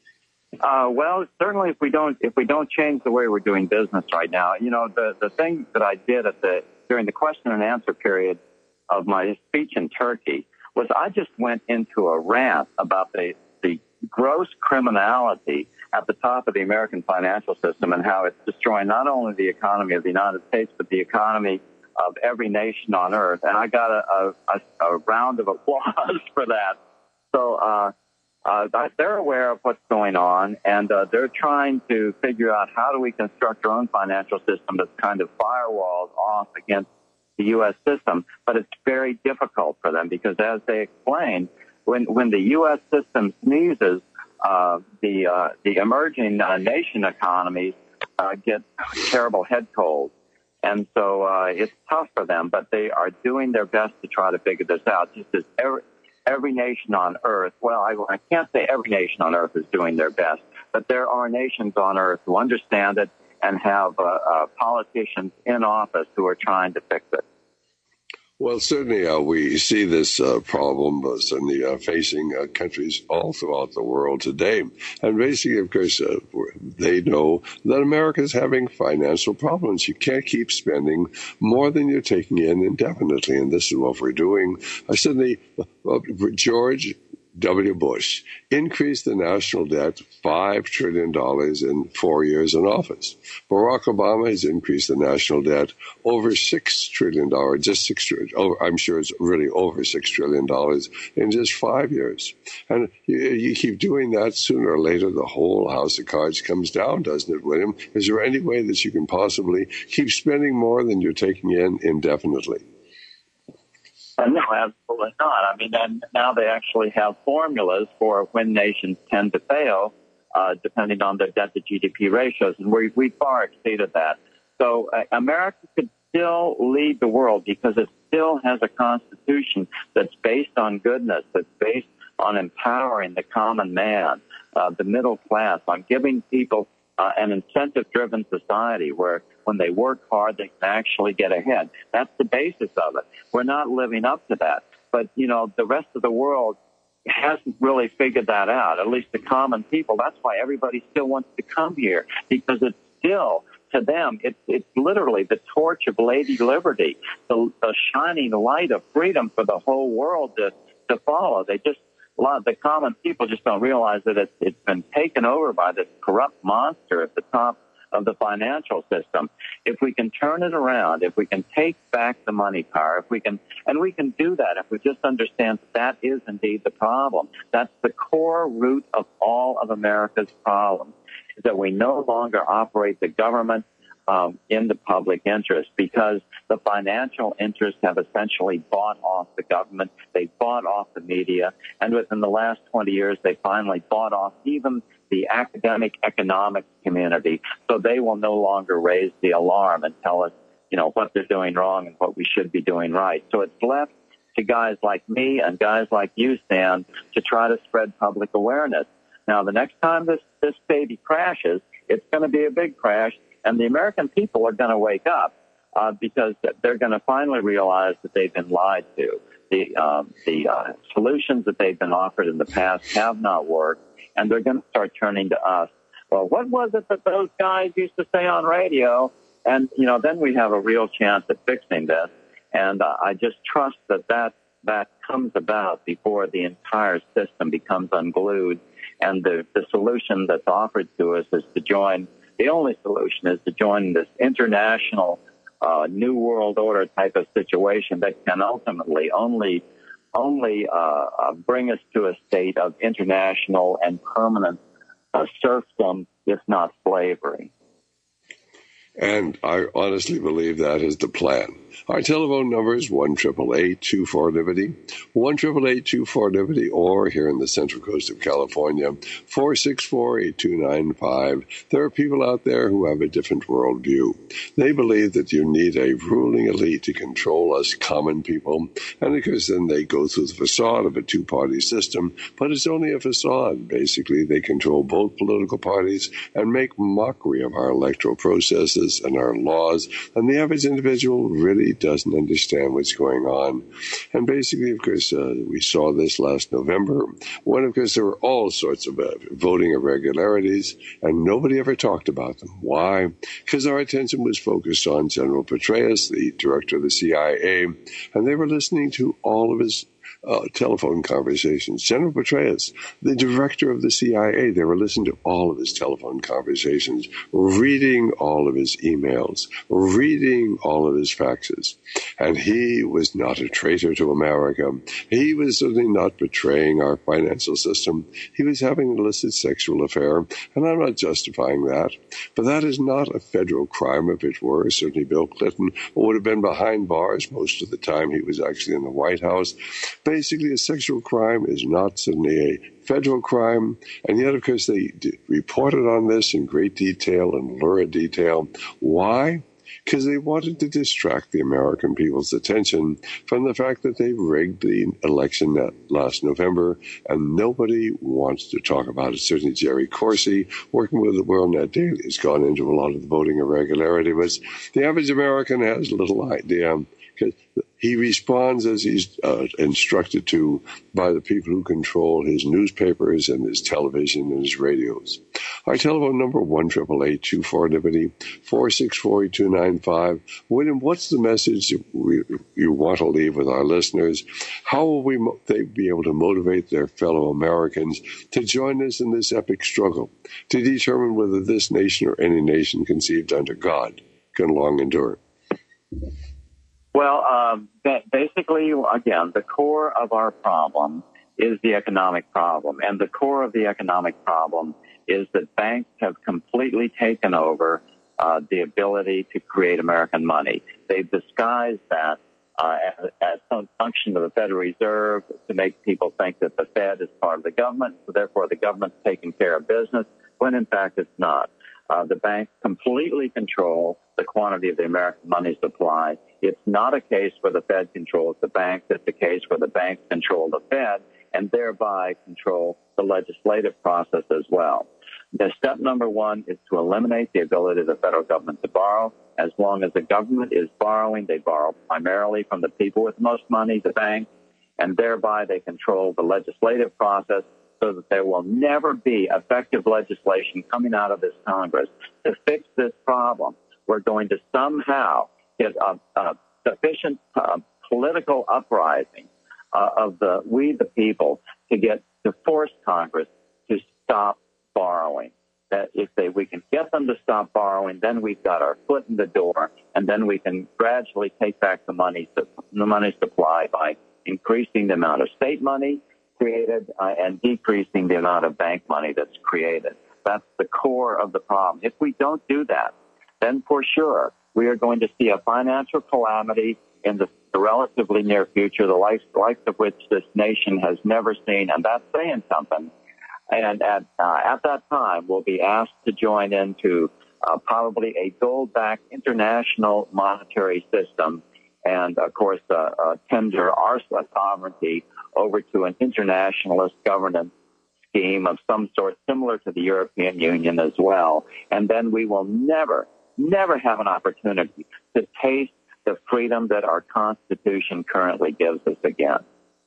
Well, certainly if we don't change the way we're doing business right now, the thing that I did during the question and answer period of my speech in Turkey was I just went into a rant about the gross criminality at the top of the American financial system and how it's destroying not only the economy of the United States, but the economy of every nation on earth. And I got a round of applause for that. So they're aware of what's going on, and they're trying to figure out how do we construct our own financial system that's kind of firewalled off against the U.S. system. But it's very difficult for them because, as they explained, when the U.S. system sneezes, the emerging nation economies get terrible head colds. And so it's tough for them, but they are doing their best to try to figure this out, just as every nation on earth. Well, I can't say every nation on earth is doing their best, but there are nations on earth who understand it and have politicians in office who are trying to fix it. Well, certainly we see this problem certainly facing countries all throughout the world today. And basically, of course, they know that America is having financial problems. You can't keep spending more than you're taking in indefinitely, and this is what we're doing. Certainly, George W. Bush increased the national debt $5 trillion in 4 years in office. Barack Obama has increased the national debt over $6 trillion, just $6 trillion. I'm sure it's really over $6 trillion in just 5 years. And you keep doing that, sooner or later, the whole house of cards comes down, doesn't it, William? Is there any way that you can possibly keep spending more than you're taking in indefinitely? No, absolutely not. I mean, and now they actually have formulas for when nations tend to fail, depending on their debt-to-GDP ratios, and we far exceeded that. So America could still lead the world because it still has a constitution that's based on goodness, that's based on empowering the common man, the middle class, on giving people an incentive-driven society where when they work hard, they can actually get ahead. That's the basis of it. We're not living up to that. But, you know, the rest of the world hasn't really figured that out, at least the common people. That's why everybody still wants to come here, because it's still, to them, it's literally the torch of Lady Liberty, the shining light of freedom for the whole world to follow. A lot of the common people just don't realize that it's been taken over by this corrupt monster at the top of the financial system. If we can turn it around, if we can take back the money power, and we can do that if we just understand that is indeed the problem. That's the core root of all of America's problems, is that we no longer operate the government in the public interest, because the financial interests have essentially bought off the government. They bought off the media, and within the last 20 years, they finally bought off even the academic economics community. So they will no longer raise the alarm and tell us, you know, what they're doing wrong and what we should be doing right. So it's left to guys like me and guys like you, Stan, to try to spread public awareness. Now, the next time this baby crashes, it's going to be a big crash, and the American people are going to wake up because they're going to finally realize that they've been lied to. The solutions that they've been offered in the past have not worked, and they're going to start turning to us. Well, what was it that those guys used to say on radio? And, you know, then we have a real chance at fixing this. And I just trust that comes about before the entire system becomes unglued. And the solution that's offered to us is to join. The only solution is to join this international new world order type of situation that can ultimately only bring us to a state of international and permanent serfdom, if not slavery. And I honestly believe that is the plan. Our telephone number is 1-888-24-LIBERTY, 1-888-24-LIBERTY, or here in the Central Coast of California, 464-8295. There are people out there who have a different worldview. They believe that you need a ruling elite to control us common people, and because then they go through the facade of a two-party system, but it's only a facade. Basically, they control both political parties and make mockery of our electoral processes and our laws, and the average individual really doesn't understand what's going on. And basically, of course, we saw this last November when, of course, there were all sorts of voting irregularities, and nobody ever talked about them. Why? Because our attention was focused on General Petraeus, the director of the CIA, and they were listening to all of his telephone conversations. General Petraeus, the director of the CIA, they were listening to all of his telephone conversations, reading all of his emails, reading all of his faxes. And he was not a traitor to America. He was certainly not betraying our financial system. He was having an illicit sexual affair, and I'm not justifying that. But that is not a federal crime if it were. Certainly Bill Clinton would have been behind bars most of the time he was actually in the White House. Basically, a sexual crime is not suddenly a federal crime, and yet, of course, they reported on this in great detail and lurid detail. Why? Because they wanted to distract the American people's attention from the fact that they rigged the election last November, and nobody wants to talk about it. Certainly Jerry Corsi, working with the WorldNet Daily, has gone into a lot of the voting irregularity, but the average American has little idea, because He responds as he's instructed to by the people who control his newspapers and his television and his radios. Our telephone number, 1-888-24-LIBERTY, 464-8295. William, what's the message you want to leave with our listeners? How will they be able to motivate their fellow Americans to join us in this epic struggle to determine whether this nation or any nation conceived under God can long endure? Well, basically, again, the core of our problem is the economic problem. And the core of the economic problem is that banks have completely taken over the ability to create American money. They've disguised that as some function of the Federal Reserve to make people think that the Fed is part of the government, so therefore the government's taking care of business, when in fact it's not. The banks completely control the quantity of the American money supply. It's not a case where the Fed controls the banks. It's a case where the banks control the Fed and thereby control the legislative process as well. The step number one is to eliminate the ability of the federal government to borrow. As long as the government is borrowing, they borrow primarily from the people with most money, the banks, and thereby they control the legislative process, so that there will never be effective legislation coming out of this Congress to fix this problem. We're going to somehow get a sufficient political uprising of we the people to force Congress to stop borrowing. That if we can get them to stop borrowing, then we've got our foot in the door, and then we can gradually take back the money supply by increasing the amount of state money created and decreasing the amount of bank money that's created. That's the core of the problem. If we don't do that, then for sure we are going to see a financial calamity in the relatively near future, the likes of which this nation has never seen, and that's saying something. And at that time, we'll be asked to join into probably a gold-backed international monetary system, and of course tender our sovereignty over to an internationalist governance scheme of some sort similar to the European Union as well. And then we will never have an opportunity to taste the freedom that our Constitution currently gives us again.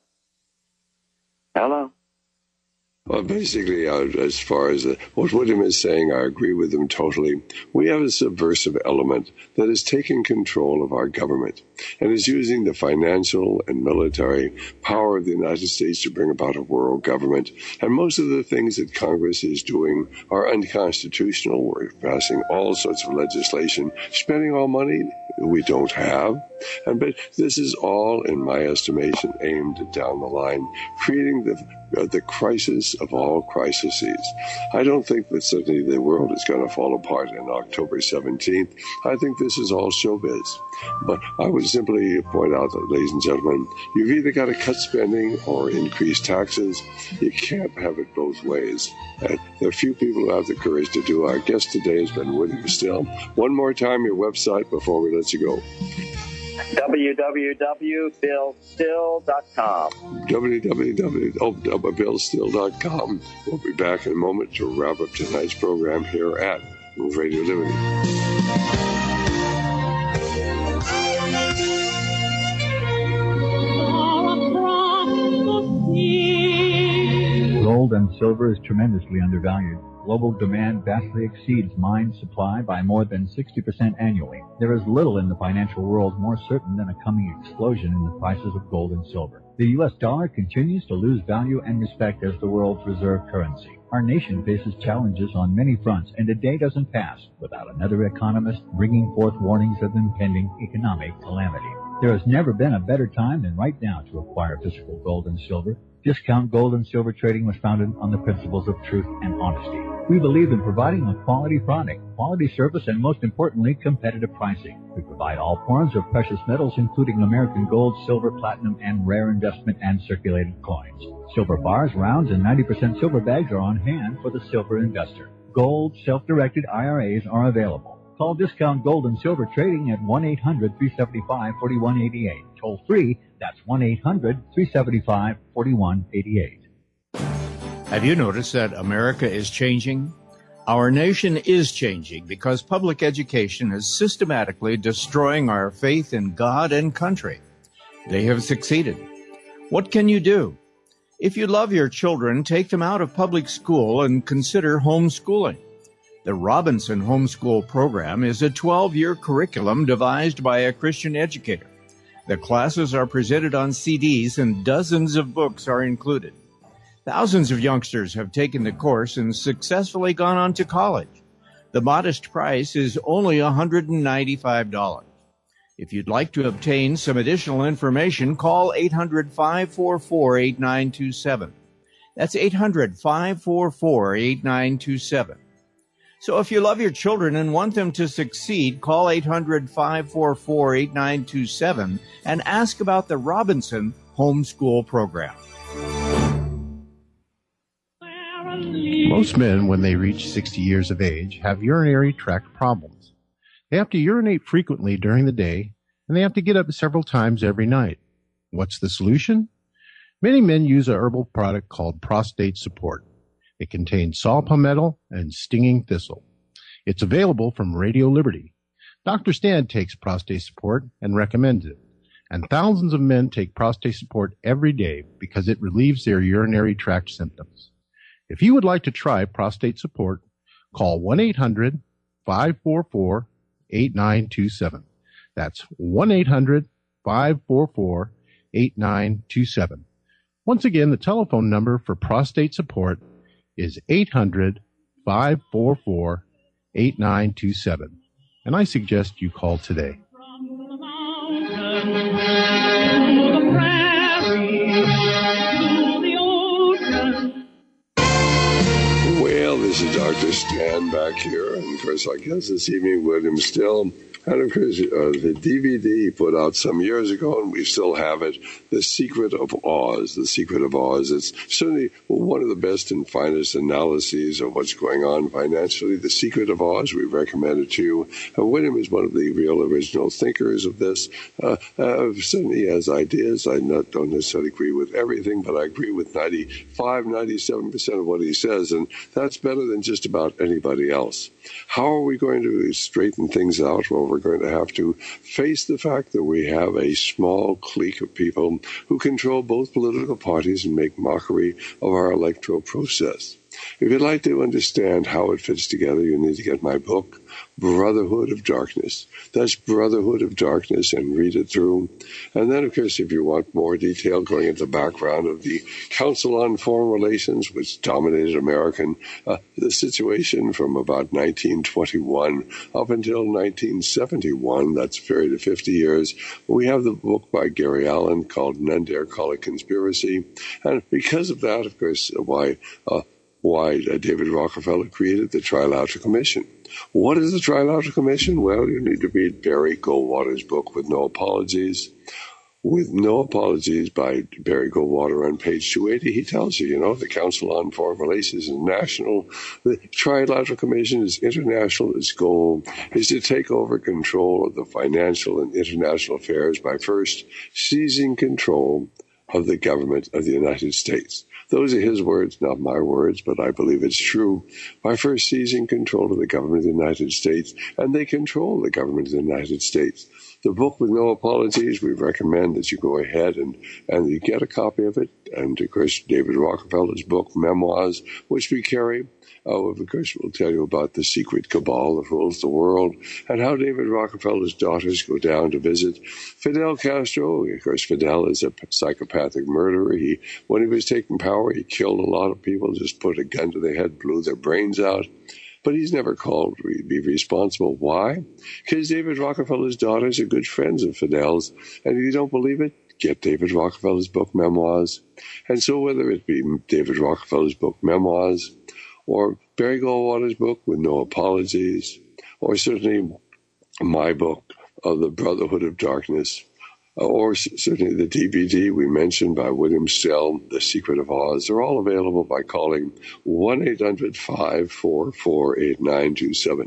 Hello? Well, basically, as far as what William is saying, I agree with him totally. We have a subversive element that is taking control of our government and is using the financial and military power of the United States to bring about a world government. And most of the things that Congress is doing are unconstitutional. We're passing all sorts of legislation, spending all money we don't have. But this is all, in my estimation, aimed down the line, creating the crisis of all crises. I don't think that suddenly the world is going to fall apart on October 17th. I think this is all showbiz. But I would simply point out that, ladies and gentlemen, you've either got to cut spending or increase taxes. You can't have it both ways. There are few people who have the courage to do. Our guest today has been William Still. One more time, your website before we let you go. www.billstill.com. www.billstill.com. We'll be back in a moment to wrap up tonight's program here at Radio Liberty. Gold and silver is tremendously undervalued. Global demand vastly exceeds mine supply by more than 60% annually. There is little in the financial world more certain than a coming explosion in the prices of gold and silver. The U.S. dollar continues to lose value and respect as the world's reserve currency. Our nation faces challenges on many fronts, and a day doesn't pass without another economist bringing forth warnings of impending economic calamity. There has never been a better time than right now to acquire physical gold and silver. Discount Gold and Silver Trading was founded on the principles of truth and honesty. We believe in providing a quality product, quality service, and most importantly, competitive pricing. We provide all forms of precious metals, including American gold, silver, platinum, and rare investment and circulated coins. Silver bars, rounds, and 90% silver bags are on hand for the silver investor. Gold self-directed IRAs are available. Call Discount Gold and Silver Trading at 1-800-375-4188. Toll free, that's 1-800-375-4188. Have you noticed that America is changing? Our nation is changing because public education is systematically destroying our faith in God and country. They have succeeded. What can you do? If you love your children, take them out of public school and consider homeschooling. The Robinson Homeschool Program is a 12-year curriculum devised by a Christian educator. The classes are presented on CDs and dozens of books are included. Thousands of youngsters have taken the course and successfully gone on to college. The modest price is only $195. If you'd like to obtain some additional information, call 800-544-8927. That's 800-544-8927. So if you love your children and want them to succeed, call 800-544-8927 and ask about the Robinson Homeschool Program. Most men, when they reach 60 years of age, have urinary tract problems. They have to urinate frequently during the day, and they have to get up several times every night. What's the solution? Many men use a herbal product called Prostate Support. It contains saw palmetto and stinging thistle. It's available from Radio Liberty. Dr. Stan takes Prostate Support and recommends it. And thousands of men take Prostate Support every day because it relieves their urinary tract symptoms. If you would like to try Prostate Support, call 1-800-544-8927. That's 1-800-544-8927. Once again, the telephone number for Prostate Support is 800-544-8927. And I suggest you call today. Well, this is Dr. Stan back here. And of course, I guess this evening, William Still. And of course, the DVD put out some years ago, and we still have it, The Secret of Oz. The Secret of Oz. It's certainly one of the best and finest analyses of what's going on financially. The Secret of Oz, we recommend it to you. William is one of the real original thinkers of this. Certainly has ideas. I don't necessarily agree with everything, but I agree with 97% of what he says, and that's better than just about anybody else. How are we going to straighten things out? Well, we're going to have to face the fact that we have a small clique of people who control both political parties and make mockery of our electoral process. If you'd like to understand how it fits together, you need to get my book, Brotherhood of Darkness. That's Brotherhood of Darkness, and read it through. And then, of course, if you want more detail going into the background of the Council on Foreign Relations, which dominated the situation from about 1921 up until 1971, that's a period of 50 years, we have the book by Gary Allen called None Dare Call It Conspiracy. And because of that, of course, why David Rockefeller created the Trilateral Commission. What is the Trilateral Commission? Well, you need to read Barry Goldwater's book, With No Apologies. With No Apologies by Barry Goldwater on page 280, he tells you, the Council on Foreign Relations is national. The Trilateral Commission is international. Its goal is to take over control of the financial and international affairs by first seizing control of the government of the United States. Those are his words, not my words, but I believe it's true. By first seizing control of the government of the United States, and they control the government of the United States. The book With No Apologies, we recommend that you go ahead and you get a copy of it. And, of course, David Rockefeller's book, Memoirs, which we carry. Of course, we'll tell you about the secret cabal that rules the world and how David Rockefeller's daughters go down to visit Fidel Castro. Of course, Fidel is a psychopathic murderer. When he was taking power, he killed a lot of people, just put a gun to their head, blew their brains out. But he's never called to be responsible. Why? Because David Rockefeller's daughters are good friends of Fidel's. And if you don't believe it, get David Rockefeller's book, Memoirs. And so whether it be David Rockefeller's book, Memoirs, or Barry Goldwater's book, With No Apologies, or certainly my book, The Brotherhood of Darkness, or certainly the DVD we mentioned by William Still, The Secret of Oz, they're all available by calling 1-800-544-8927.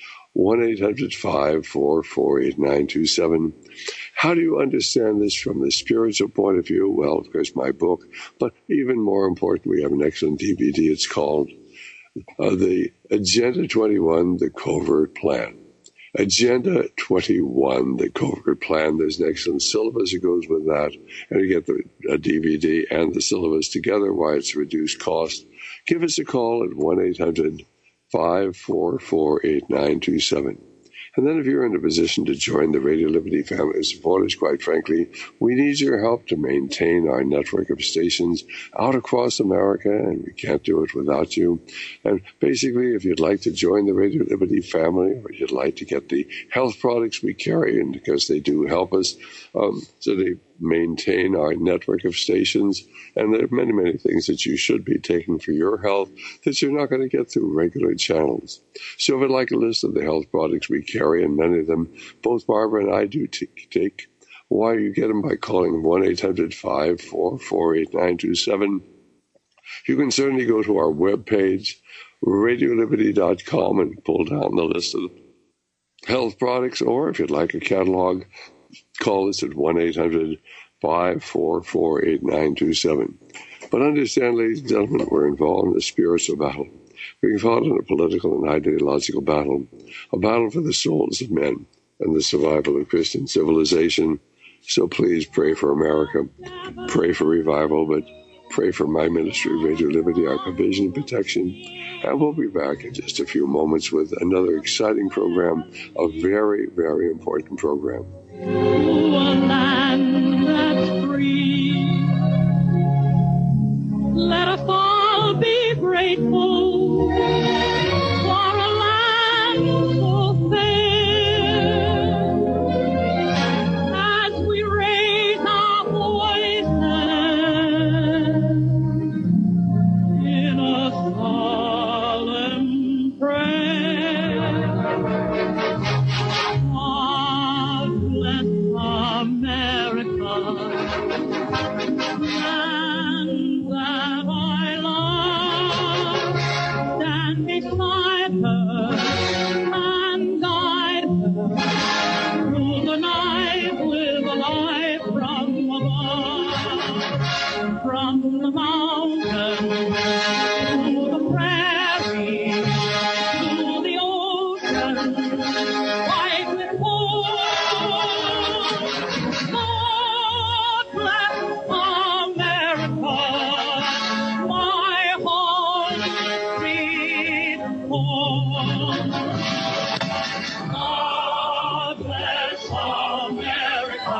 1-800-544-8927. How do you understand this from the spiritual point of view? Well, of course, my book, but even more important, we have an excellent DVD. It's called The Agenda 21, The Covert Plan. Agenda 21, the COVID plan. There's an excellent syllabus that goes with that. And you get the DVD and the syllabus together, why it's reduced cost. Give us a call at 1-800-544-8927. And then if you're in a position to join the Radio Liberty family of supporters, quite frankly, we need your help to maintain our network of stations out across America, and we can't do it without you. And basically, if you'd like to join the Radio Liberty family, or you'd like to get the health products we carry, and because they do help us, so they maintain our network of stations. And there are many, many things that you should be taking for your health that you're not going to get through regular channels. So if you'd like a list of the health products we carry, and many of them, both Barbara and I do take, why you get them by calling 1-800-544-8927. You can certainly go to our webpage, radioliberty.com, and pull down the list of health products, or if you'd like a catalog, call us at 1-800-544-8927. But understand, ladies and gentlemen, we're involved in a spiritual battle. We're involved in a political and ideological battle, a battle for the souls of men and the survival of Christian civilization. So please pray for America, pray for revival, but pray for my ministry, Radio Liberty, our provision and protection. And we'll be back in just a few moments with another exciting program, a very, very important program. To a land that's free, let us all be grateful for a land so fair. As we raise our voices in a solemn prayer, God bless America, land that I love. Stand beside her and guide her through the night with a light from above, from the mountains to the prairie to the ocean, white with gold. God bless America, my home sweet home. God bless America.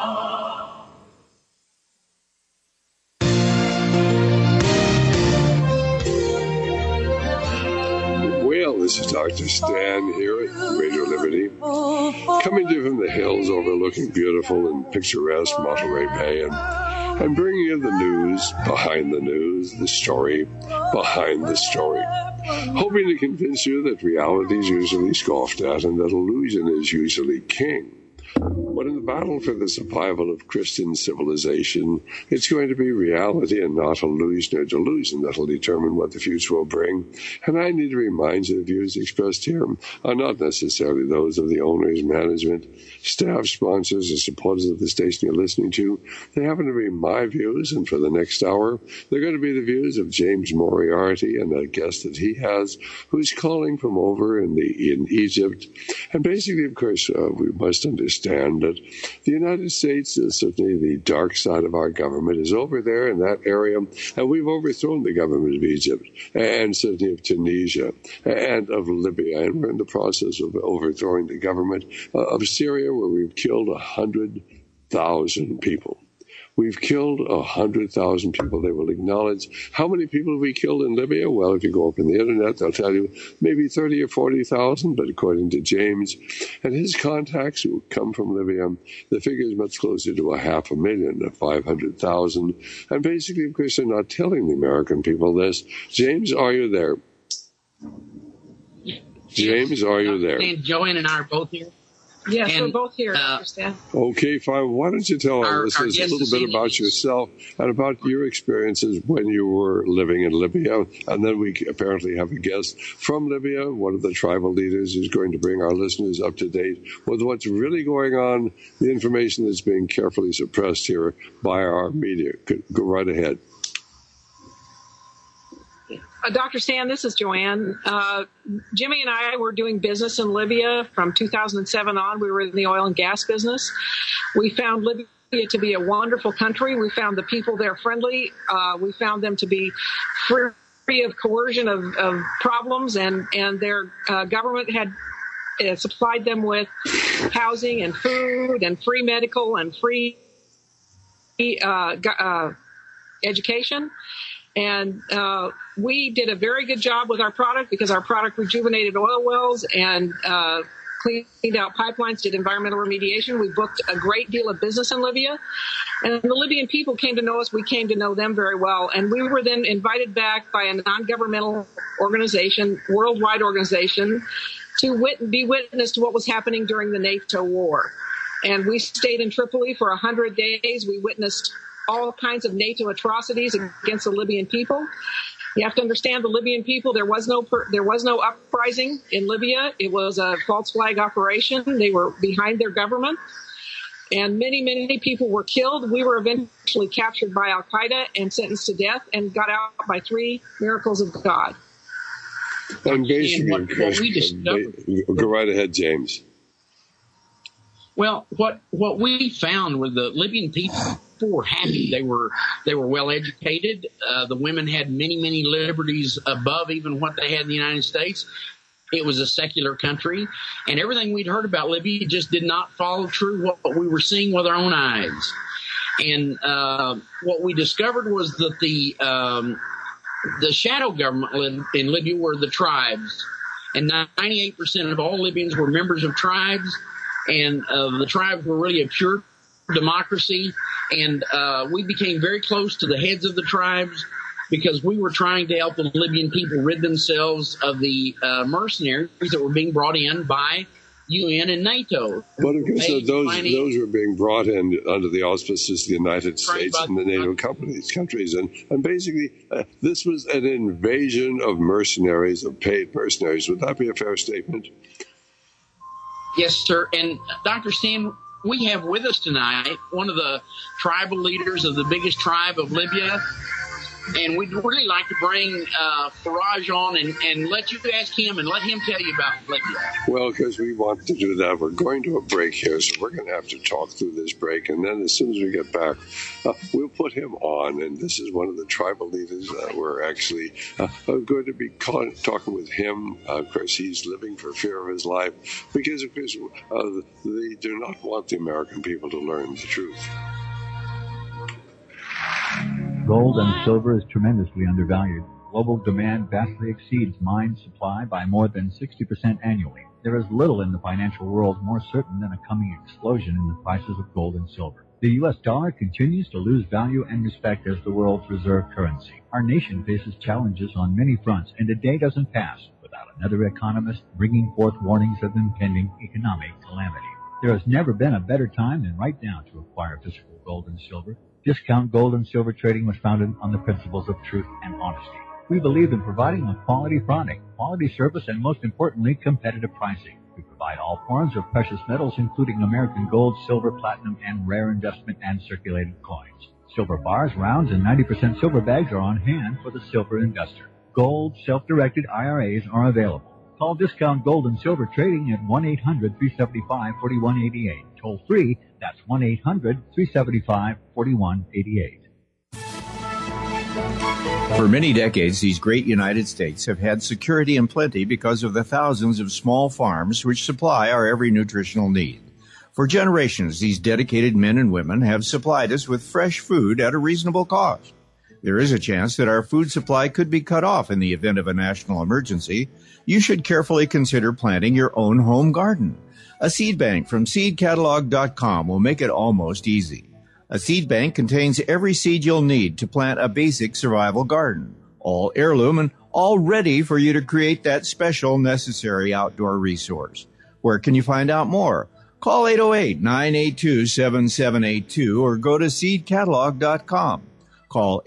Well, this is Dr. Stan here at Radio Liberty, coming to you from the hills overlooking beautiful and picturesque Monterey Bay, and bringing you the news, behind the news, the story, behind the story. Hoping to convince you that reality is usually scoffed at and that illusion is usually king. But in the battle for the survival of Christian civilization, it's going to be reality and not illusion or delusion that will determine what the future will bring. And I need to remind you the views expressed here are not necessarily those of the owners, management, staff, sponsors, or supporters of the station you're listening to. They happen to be my views, and for the next hour, they're going to be the views of James Moriarty and a guest that he has, who's calling from over in Egypt. And basically, of course, we must understand that the United States, certainly the dark side of our government, is over there in that area, and we've overthrown the government of Egypt, and certainly of Tunisia, and of Libya, and we're in the process of overthrowing the government of Syria, where we've killed 100,000 people. We've killed 100,000 people. They will acknowledge. How many people have we killed in Libya? Well, if you go up on the internet, they'll tell you maybe 30 or 40,000, but according to James and his contacts who come from Libya, the figure is much closer to 500,000, 500,000. And basically, of course, they're not telling the American people this. James, are you there? James, are you there? Joanne and I are both here. Yes, we're both here, Stan. Okay, fine. Why don't you tell our listeners a little bit about yourself and about your experiences when you were living in Libya? And then we apparently have a guest from Libya, one of the tribal leaders, who's going to bring our listeners up to date with what's really going on, the information that's being carefully suppressed here by our media. Go right ahead. Dr. Stan, this is Joanne. Jimmy and I were doing business in Libya from 2007 on. We were in the oil and gas business. We found Libya to be a wonderful country. We found the people there friendly. We found them to be free of coercion of problems, and their government had supplied them with housing and food and free medical and free education. And we did a very good job with our product because our product rejuvenated oil wells and cleaned out pipelines, did environmental remediation. We booked a great deal of business in Libya. And the Libyan people came to know us. We came to know them very well. And we were then invited back by a non-governmental organization, worldwide organization, to be witness to what was happening during the NATO war. And we stayed in Tripoli for 100 days. We witnessed all kinds of NATO atrocities against the Libyan people. You have to understand the Libyan people. There was no uprising in Libya. It was a false flag operation. They were behind their government. And many, many people were killed. We were eventually captured by Al-Qaeda and sentenced to death and got out by 3 miracles of God. And basically, go right ahead, James. Well, what we found was the Libyan people were happy. They were well educated. The women had many, many liberties above even what they had in the United States. It was a secular country, and everything we'd heard about Libya just did not follow true what we were seeing with our own eyes. And what we discovered was that the shadow government in Libya were the tribes, and 98% of all Libyans were members of tribes, and the tribes were really a pure democracy. And we became very close to the heads of the tribes because we were trying to help the Libyan people rid themselves of the mercenaries that were being brought in by UN and NATO. But of course, those were being brought in under the auspices of the United States and the NATO countries. And basically, this was an invasion of mercenaries, of paid mercenaries. Would that be a fair statement? Yes, sir. And Dr. Stan, we have with us tonight one of the tribal leaders of the biggest tribe of Libya. And we'd really like to bring Faraj on and let you ask him and let him tell you about Libya. Well, because we want to do that, we're going to a break here, so we're going to have to talk through this break. And then as soon as we get back, we'll put him on. And this is one of the tribal leaders. We're actually going to be talking with him. Of course, he's living for fear of his life because, of course, they do not want the American people to learn the truth. Gold and silver is tremendously undervalued. Global demand vastly exceeds mine supply by more than 60% annually. There is little in the financial world more certain than a coming explosion in the prices of gold and silver. The U.S. dollar continues to lose value and respect as the world's reserve currency. Our nation faces challenges on many fronts, and a day doesn't pass without another economist bringing forth warnings of impending economic calamity. There has never been a better time than right now to acquire physical gold and silver. Discount Gold and Silver Trading was founded on the principles of truth and honesty. We believe in providing a quality product, quality service, and most importantly, competitive pricing. We provide all forms of precious metals, including American gold, silver, platinum, and rare investment and circulated coins. Silver bars, rounds, and 90% silver bags are on hand for the silver investor. Gold, self-directed IRAs are available. Call Discount Gold and Silver Trading at 1-800-375-4188. Toll free, that's 1-800-375-4188. For many decades, these great United States have had security and plenty because of the thousands of small farms which supply our every nutritional need. For generations, these dedicated men and women have supplied us with fresh food at a reasonable cost. There is a chance that our food supply could be cut off in the event of a national emergency. You should carefully consider planting your own home garden. A seed bank from seedcatalog.com will make it almost easy. A seed bank contains every seed you'll need to plant a basic survival garden, all heirloom and all ready for you to create that special necessary outdoor resource. Where can you find out more? Call 808-982-7782 or go to seedcatalog.com. Call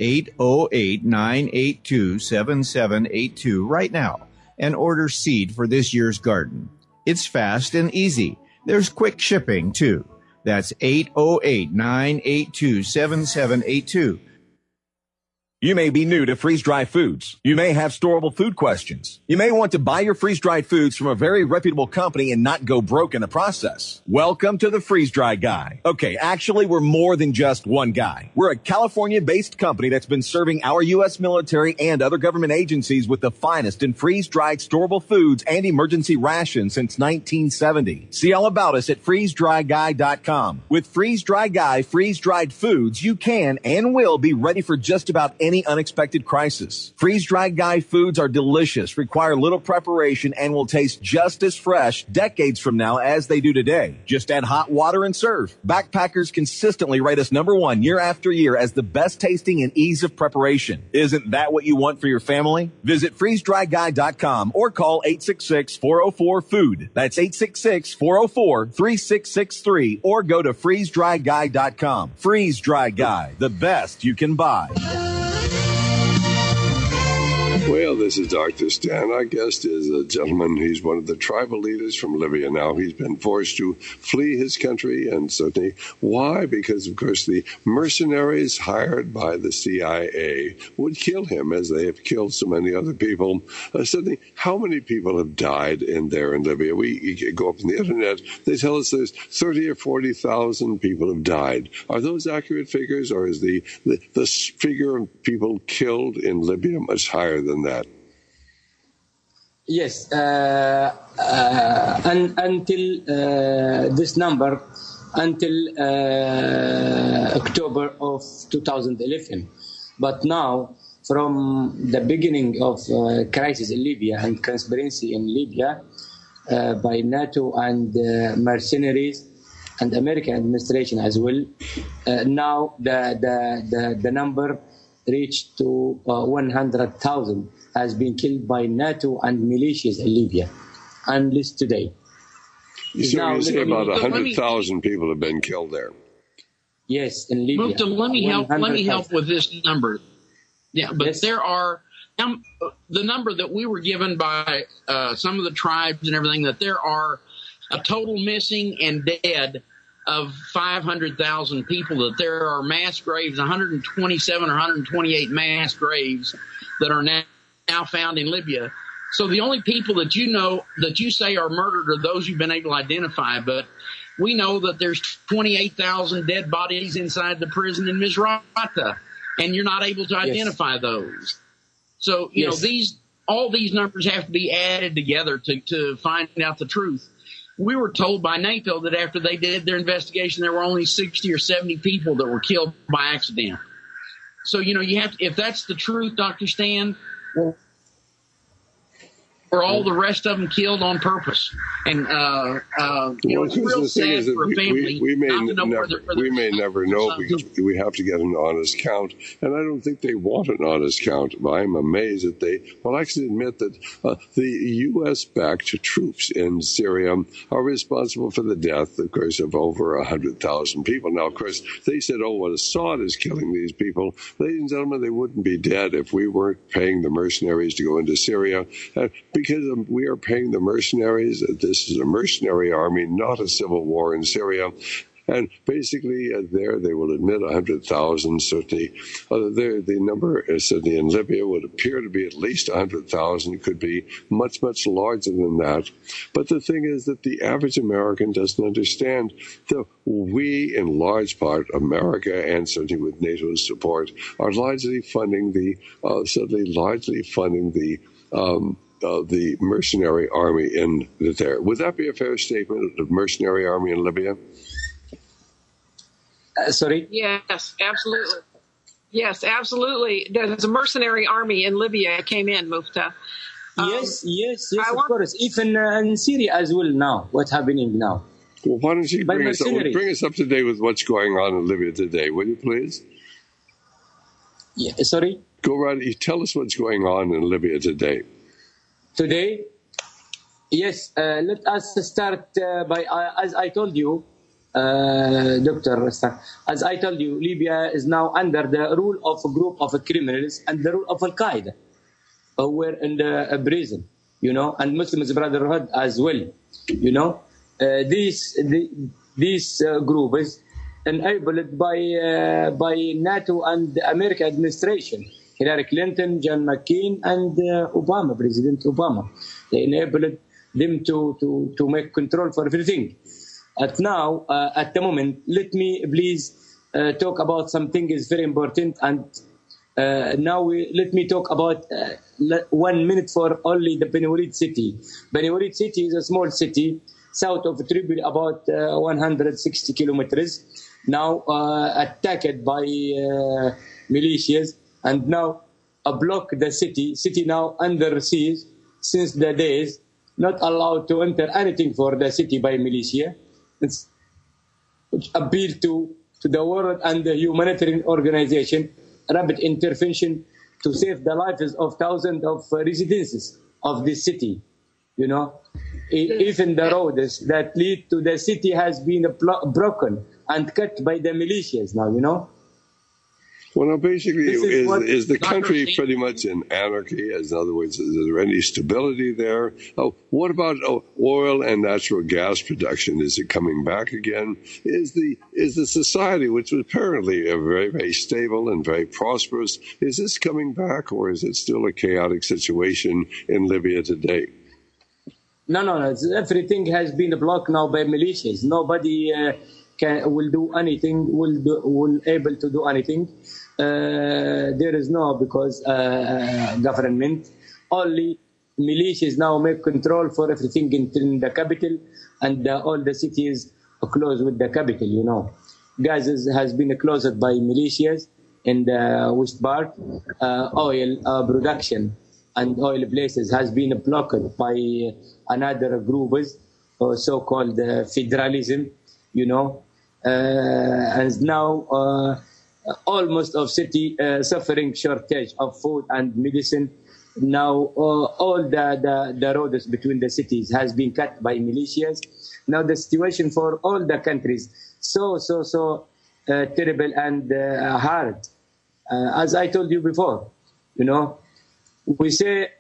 808-982-7782 right now and order seed for this year's garden. It's fast and easy. There's quick shipping, too. That's 808-982-7782. You may be new to freeze-dried foods. You may have storable food questions. You may want to buy your freeze-dried foods from a very reputable company and not go broke in the process. Welcome to the Freeze-Dry Guy. Okay, actually, we're more than just one guy. We're a California-based company that's been serving our U.S. military and other government agencies with the finest in freeze-dried storable foods and emergency rations since 1970. See all about us at freezedryguy.com. With Freeze-Dry Guy freeze-dried foods, you can and will be ready for just about any unexpected crisis. Freeze-Dry Guy foods are delicious, require little preparation, and will taste just as fresh decades from now as they do today. Just add hot water and serve. Backpackers consistently rate us #1 year after year as the best tasting and ease of preparation. Isn't that what you want for your family? Visit freezedryguy.com or call 866-404-FOOD. That's 866-404-3663 or go to freezedryguy.com. Freeze-Dry Guy, the best you can buy. Well, this is Dr. Stan. Our guest is a gentleman. He's one of the tribal leaders from Libya now. He's been forced to flee his country, and certainly why? Because, of course, the mercenaries hired by the CIA would kill him, as they have killed so many other people. Certainly, how many people have died in Libya? We go up on the internet. They tell us there's 30 or 40,000 people have died. Are those accurate figures, or is the figure of people killed in Libya much higher than that? Yes, until this number, until October of 2011. But now, from the beginning of crisis in Libya and conspiracy in Libya by NATO and mercenaries and American administration as well, now the number reached to 100,000 has been killed by NATO and militias in Libya, unless today. So you say about 100,000 people have been killed there? Yes, in Libya. Mufta, let me help with this number. Yeah, but yes. There are the number that we were given by some of the tribes and everything, that there are a total missing and dead of 500,000 people, that there are mass graves, 127 or 128 mass graves that are now found in Libya. So the only people that you know that you say are murdered are those you've been able to identify. But we know that there's 28,000 dead bodies inside the prison in Misrata, and you're not able to identify those. So, you know, all these numbers have to be added together to find out the truth. We were told by NATO that after they did their investigation, there were only 60 or 70 people that were killed by accident. So, you know, you have to, if that's the truth, Dr. Stan, well, or all the rest of them killed on purpose. And, you know, it's real sad for a family we may never know, because we have to get an honest count. And I don't think they want an honest count. I'm amazed that they will actually admit that the U.S.-backed troops in Syria are responsible for the death, of course, of over 100,000 people. Now, of course, they said, oh, well, Assad is killing these people. Ladies and gentlemen, they wouldn't be dead if we weren't paying the mercenaries to go into Syria. Because we are paying the mercenaries. This is a mercenary army, not a civil war in Syria. And basically, there they will admit 100,000. Certainly, the number certainly in Libya would appear to be at least 100,000. It could be much, much larger than that. But the thing is that the average American doesn't understand that we, in large part, America, and certainly with NATO's support, are largely funding the mercenary army in there. Would that be a fair statement, the mercenary army in Libya? Sorry? Yes, absolutely. Yes, absolutely. There's a mercenary army in Libya came in, Mufta. Yes, of course. Even in Syria as well now. What's happening now? Well, why don't you bring us up to date with what's going on in Libya today, will you please? Yeah, sorry? Go right. You tell us what's going on in Libya today. Today? Yes, let us start by, as I told you, Dr. As I told you, Libya is now under the rule of a group of criminals and the rule of Al-Qaeda, who were in the prison, you know, and Muslims Brotherhood as well, you know. These groups enabled by NATO and the American administration, Hillary Clinton, John McCain, and Obama, President Obama. They enabled them to make control for everything. At the moment, let me please talk about something is very important. And let me talk about 1 minute for only the Beni Walid city. Beni Walid city is a small city south of Tripoli, about 160 kilometers. Now attacked by militias, and now block the city. City now under siege since the days, not allowed to enter anything for the city by militia. It's appeal to the world and the humanitarian organization, rapid intervention to save the lives of thousands of residents of this city. You know, even the roads that lead to the city has been broken and cut by the militias now, you know. Well, now basically, is the country pretty much in anarchy? In other words, is there any stability there? Oh, what about oil and natural gas production? Is it coming back again? Is the society, which was apparently very, very stable and very prosperous, is this coming back, or is it still a chaotic situation in Libya today? No. Everything has been blocked now by militias. Nobody will do anything. Will able to do anything. There is no, because government, only militias now make control for everything in the capital, and all the cities are closed with the capital, you know. Gaza has been closed by militias in the west part. Oil production and oil places has been blocked by another groups, so-called federalism, you know. And now almost of city suffering shortage of food and medicine. Now all the roads between the cities has been cut by militias. Now the situation for all the countries so terrible and hard. As I told you before, you know, we say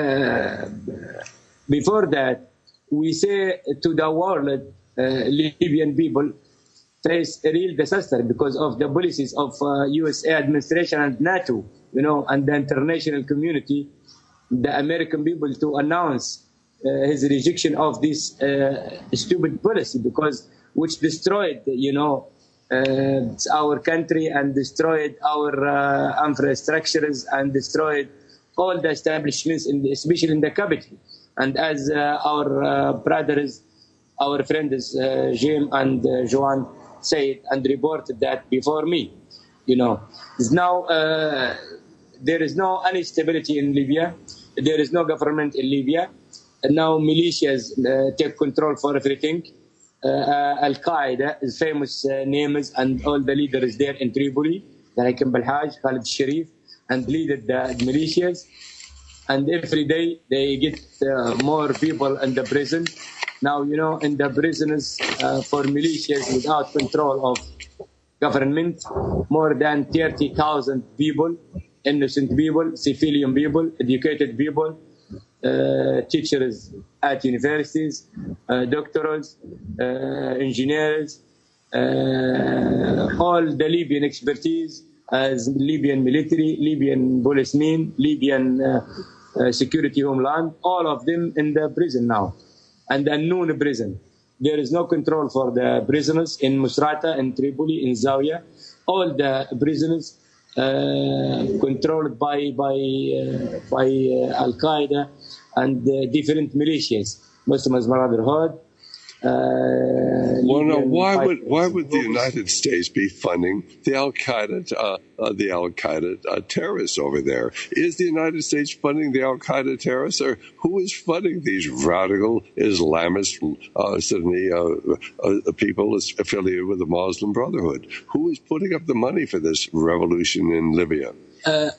before that, we say to the world, Libyan people face a real disaster because of the policies of USA administration and NATO, you know, and the international community, the American people, to announce his rejection of this stupid policy, because which destroyed, you know, our country and destroyed our infrastructures and destroyed all the establishments, especially in the capital. And as our brothers, our friends Jim and Joan said and reported that before me, you know, now there is no any stability in Libya. There is no government in Libya. And now militias take control for everything. Al-Qaeda is famous names and all the leaders there in Tripoli, like Balhaj, Khalid Sharif, and leaded the militias. And every day they get more people in the prison. Now, you know, in the prisons for militias without control of government, more than 30,000 people, innocent people, civilian people, educated people, teachers at universities, doctors, engineers, all the Libyan expertise as Libyan military, Libyan policemen, Libyan security homeland, all of them in the prison now. And unknown prison. There is no control for the prisoners in Musrata, in Tripoli, in Zawiya. All the prisoners controlled by Al-Qaeda and different militias, Muslim Brotherhood. Well, no, why would the United States be funding the Al-Qaeda terrorists over there? Is the United States funding the Al-Qaeda terrorists, or who is funding these radical Islamist Sunni people affiliated with the Muslim Brotherhood? Who is putting up the money for this revolution in Libya? At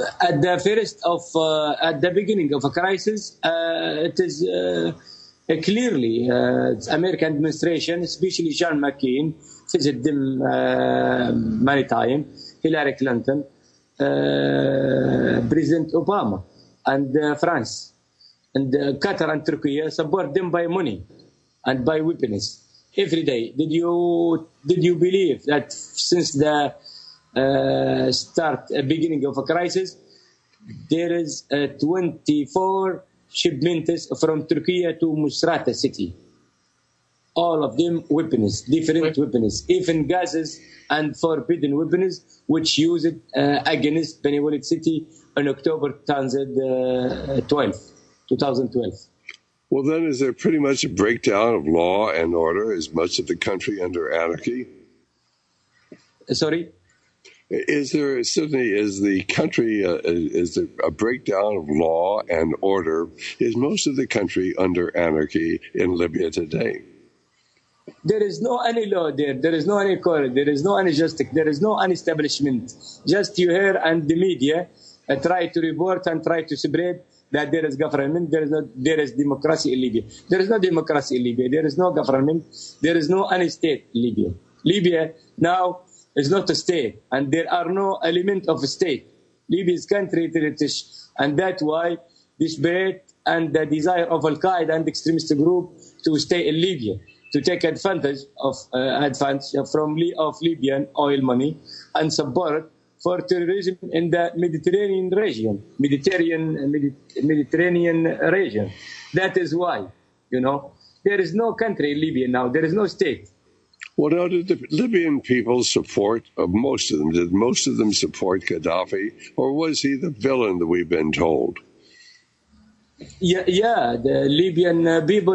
the beginning of a crisis, it is. Clearly, American administration, especially John McCain, visited them many times, Hillary Clinton, President Obama, and France, and Qatar and Turkey support them by money and by weapons every day. Did you believe that since the beginning of a crisis, there is 24 shipments from Turkey to Misrata city. All of them weapons, different weapons, even gases and forbidden weapons, which used against Beni Walid city in October 2012. Well, then, is there pretty much a breakdown of law and order? Is much of the country under anarchy? Sorry? Is there a breakdown of law and order? Is most of the country under anarchy in Libya today? There is no any law there. There is no any court. There is no any justice. There is no any establishment. Just you hear and the media try to report and try to spread that there is government. There is democracy in Libya. There is no democracy in Libya. There is no government. There is no any state in Libya. Libya now is not a state, and there are no element of a state. Libya is country British, and that's why this spirit and the desire of Al Qaeda and extremist group to stay in Libya, to take advantage of Libyan oil money and support for terrorism in the Mediterranean region. That is why, there is no country in Libya now. There is no state. Well, now, did the Libyan people support, most of them, did most of them support Gaddafi, or was he the villain that we've been told? Yeah, the Libyan people,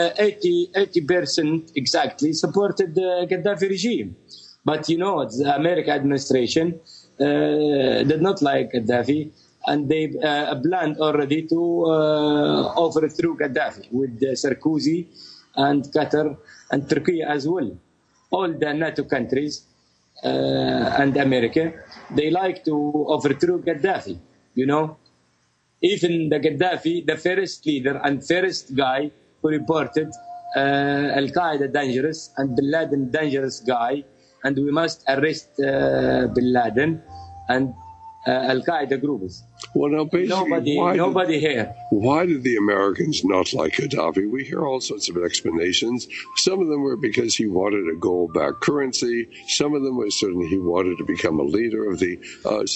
80% exactly, supported the Gaddafi regime. But, the American administration did not like Gaddafi, and they planned already to overthrow Gaddafi with Sarkozy and Qatar and Turkey as well. All the NATO countries and America, they like to overthrow Gaddafi, Even the Gaddafi, the first leader and first guy who reported Al-Qaeda dangerous and Bin Laden dangerous guy, and we must arrest Bin Laden and Al-Qaeda groups. Well, now, basically, nobody here. Why did the Americans not like Gaddafi? We hear all sorts of explanations. Some of them were because he wanted a gold-backed currency. Some of them were certainly he wanted to become a leader of the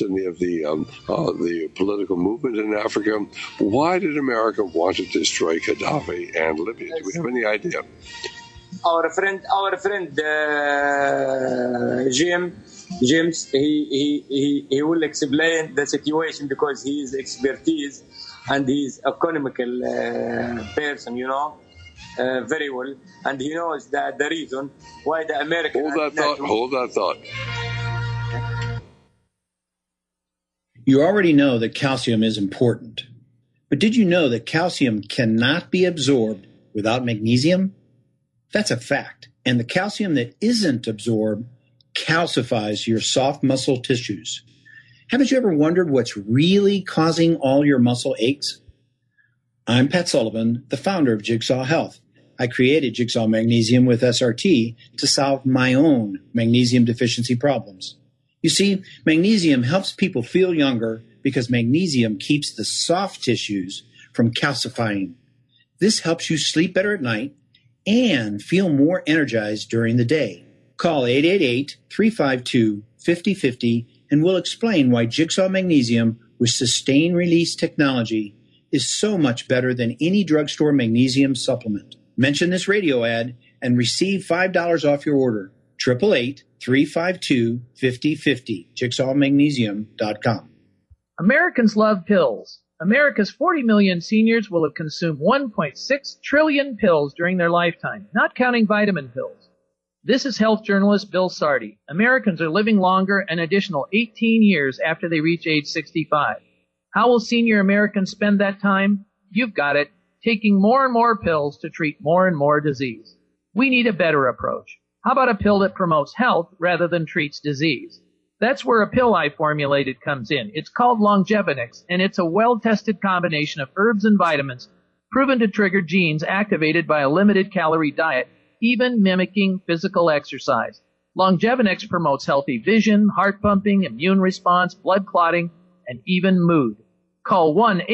political movement in Africa. Why did America want to destroy Gaddafi and Libya? Do we have any idea? Our friend, James, he will explain the situation because he is expertise and he is economical person, very well, and he knows that the reason why the American Hold that thought. You already know that calcium is important, but did you know that calcium cannot be absorbed without magnesium? That's a fact, and the calcium that isn't absorbed calcifies your soft muscle tissues. Haven't you ever wondered what's really causing all your muscle aches? I'm Pat Sullivan, the founder of Jigsaw Health. I created Jigsaw Magnesium with SRT to solve my own magnesium deficiency problems. You see, magnesium helps people feel younger because magnesium keeps the soft tissues from calcifying. This helps you sleep better at night and feel more energized during the day. Call 888-352-5050 and we'll explain why Jigsaw Magnesium with sustained release technology is so much better than any drugstore magnesium supplement. Mention this radio ad and receive $5 off your order. 888-352-5050. JigsawMagnesium.com. Americans love pills. America's 40 million seniors will have consumed 1.6 trillion pills during their lifetime, not counting vitamin pills. This is health journalist Bill Sardi. Americans are living longer an additional 18 years after they reach age 65. How will senior Americans spend that time? You've got it, taking more and more pills to treat more and more disease. We need a better approach. How about a pill that promotes health rather than treats disease? That's where a pill I formulated comes in. It's called Longevinix, and it's a well-tested combination of herbs and vitamins proven to trigger genes activated by a limited-calorie diet, even mimicking physical exercise. Longevinix promotes healthy vision, heart pumping, immune response, blood clotting, and even mood. Call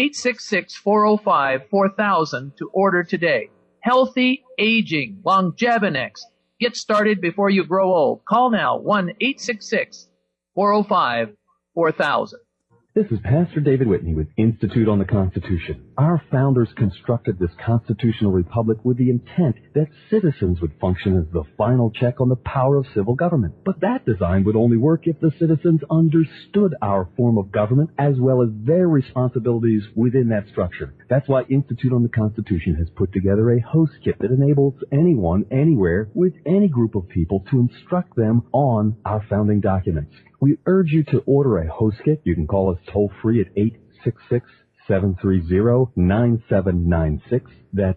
1-866-405-4000 to order today. Healthy aging, Longevinix. Get started before you grow old. Call now, 1-866-405-4000. This is Pastor David Whitney with Institute on the Constitution. Our founders constructed this constitutional republic with the intent that citizens would function as the final check on the power of civil government. But that design would only work if the citizens understood our form of government as well as their responsibilities within that structure. That's why Institute on the Constitution has put together a host kit that enables anyone, anywhere, with any group of people to instruct them on our founding documents. We urge you to order a host kit. You can call us toll-free at 866-730-9796. That's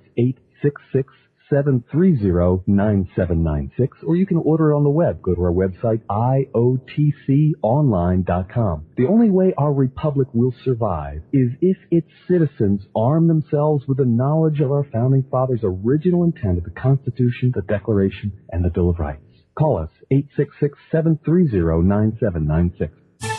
866-730-9796. Or you can order it on the web. Go to our website, iotconline.com. The only way our republic will survive is if its citizens arm themselves with the knowledge of our founding fathers' original intent of the Constitution, the Declaration, and the Bill of Rights. Call us, 866-730-9796.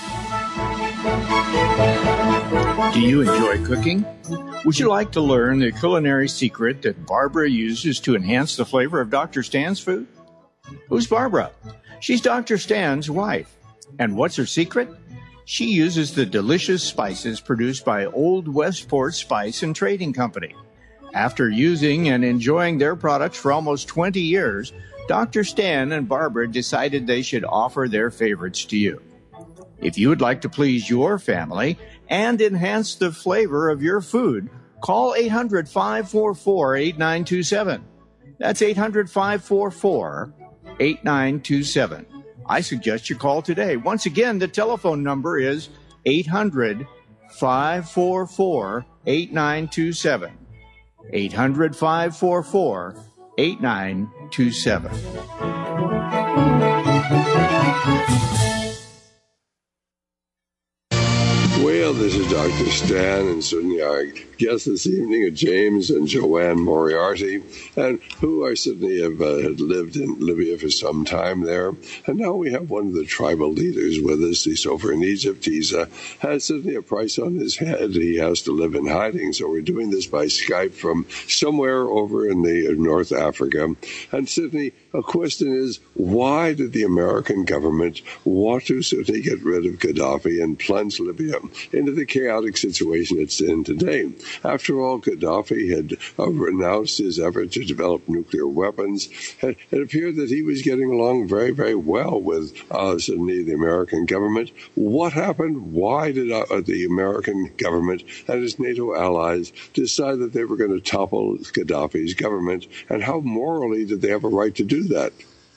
Do you enjoy cooking? Would you like to learn the culinary secret that Barbara uses to enhance the flavor of Dr. Stan's food? Who's Barbara? She's Dr. Stan's wife. And what's her secret? She uses the delicious spices produced by Old Westport Spice and Trading Company. After using and enjoying their products for almost 20 years, Dr. Stan and Barbara decided they should offer their favorites to you. If you would like to please your family and enhance the flavor of your food, call 800-544-8927. That's 800-544-8927. I suggest you call today. Once again, the telephone number is 800-544-8927. 800-544-8927. Well, this is Dr. Stan, and certainly our guests this evening are James and Joanne Moriarty, and who I certainly have lived in Libya for some time there. And now we have one of the tribal leaders with us. He's over in Egypt. He's has certainly a price on his head. He has to live in hiding, so we're doing this by Skype from somewhere over in the North Africa. And certainly a question is, why did the American government want to certainly get rid of Gaddafi and plunge Libya into the chaotic situation it's in today? After all, Gaddafi had renounced his effort to develop nuclear weapons. It appeared that he was getting along very, very well with certainly the American government. What happened? Why did the American government and its NATO allies decide that they were going to topple Gaddafi's government? And how morally did they have a right to do that?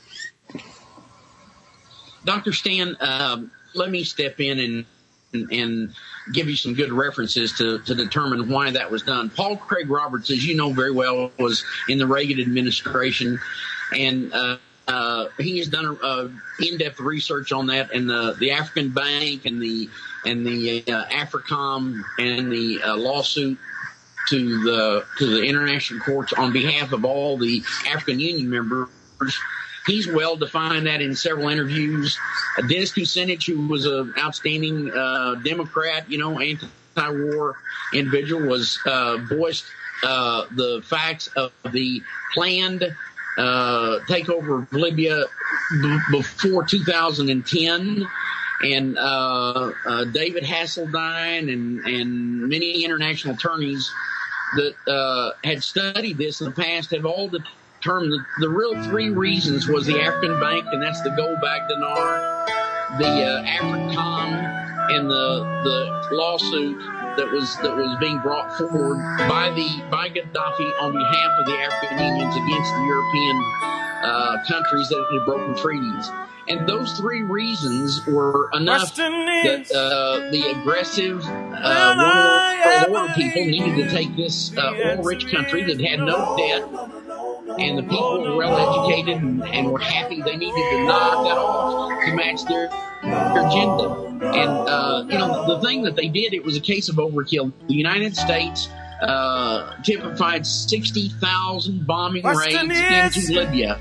Dr. Stan, let me step in and give you some good references to determine why that was done. Paul Craig Roberts, as you know very well, was in the Reagan administration, and he has done in-depth research on that, and the African Bank and the AFRICOM and the lawsuit to the international courts on behalf of all the African Union members. He's well defined that in several interviews. Dennis Kucinich, who was an outstanding Democrat, anti-war individual, was voiced the facts of the planned takeover of Libya before 2010. And David Hasselbein and many international attorneys that had studied this in the past have all determined the real three reasons was the African Bank, and that's the gold-backed dinar, the AFRICOM, and the lawsuit that was being brought forward by Gaddafi on behalf of the African Unions against the European countries that had broken treaties. And those three reasons were enough that the aggressive one world people needed to take this oil-rich country that had no debt, and the people were well-educated and were happy. They needed to knock that off to match their agenda. And, the thing that they did, it was a case of overkill. The United States typified 60,000 bombing raids into Libya.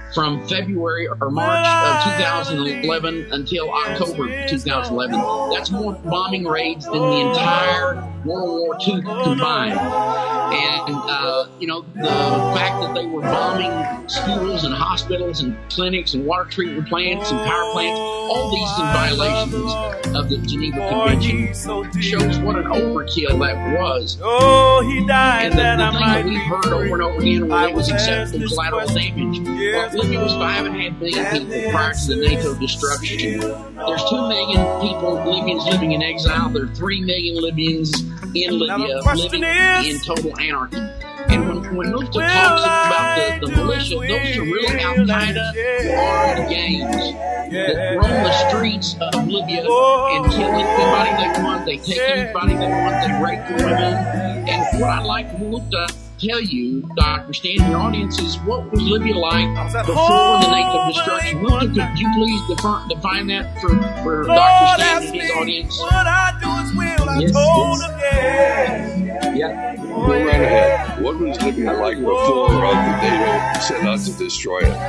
from February or March of 2011 until October 2011. That's more bombing raids than the entire World War II combined. And, the fact that they were bombing schools and hospitals and clinics and water treatment plants and power plants, all these in violations of the Geneva Convention, shows what an overkill that was. Oh, he died. And the thing that we've heard over and over again was it was acceptable collateral damage. Well, Libya was 5.5 million people prior to the NATO destruction. There's 2 million Libyans living in exile. There are 3 million Libyans in Libya living in total anarchy. And when Mufta talks about the militia, those are really Al-Qaeda armed gangs that roam the streets of Libya and kill anybody they want. They take anybody they want. They rape women. And what I'd like Mufta tell you, Dr. Stan, your audience, is what was Libya like before the NATO destruction? Mufta, could you please define that for Dr. Stan and his audience? What I do is will. I told him, yeah. Go right ahead. What was Libya like before the NATO set out to destroy it?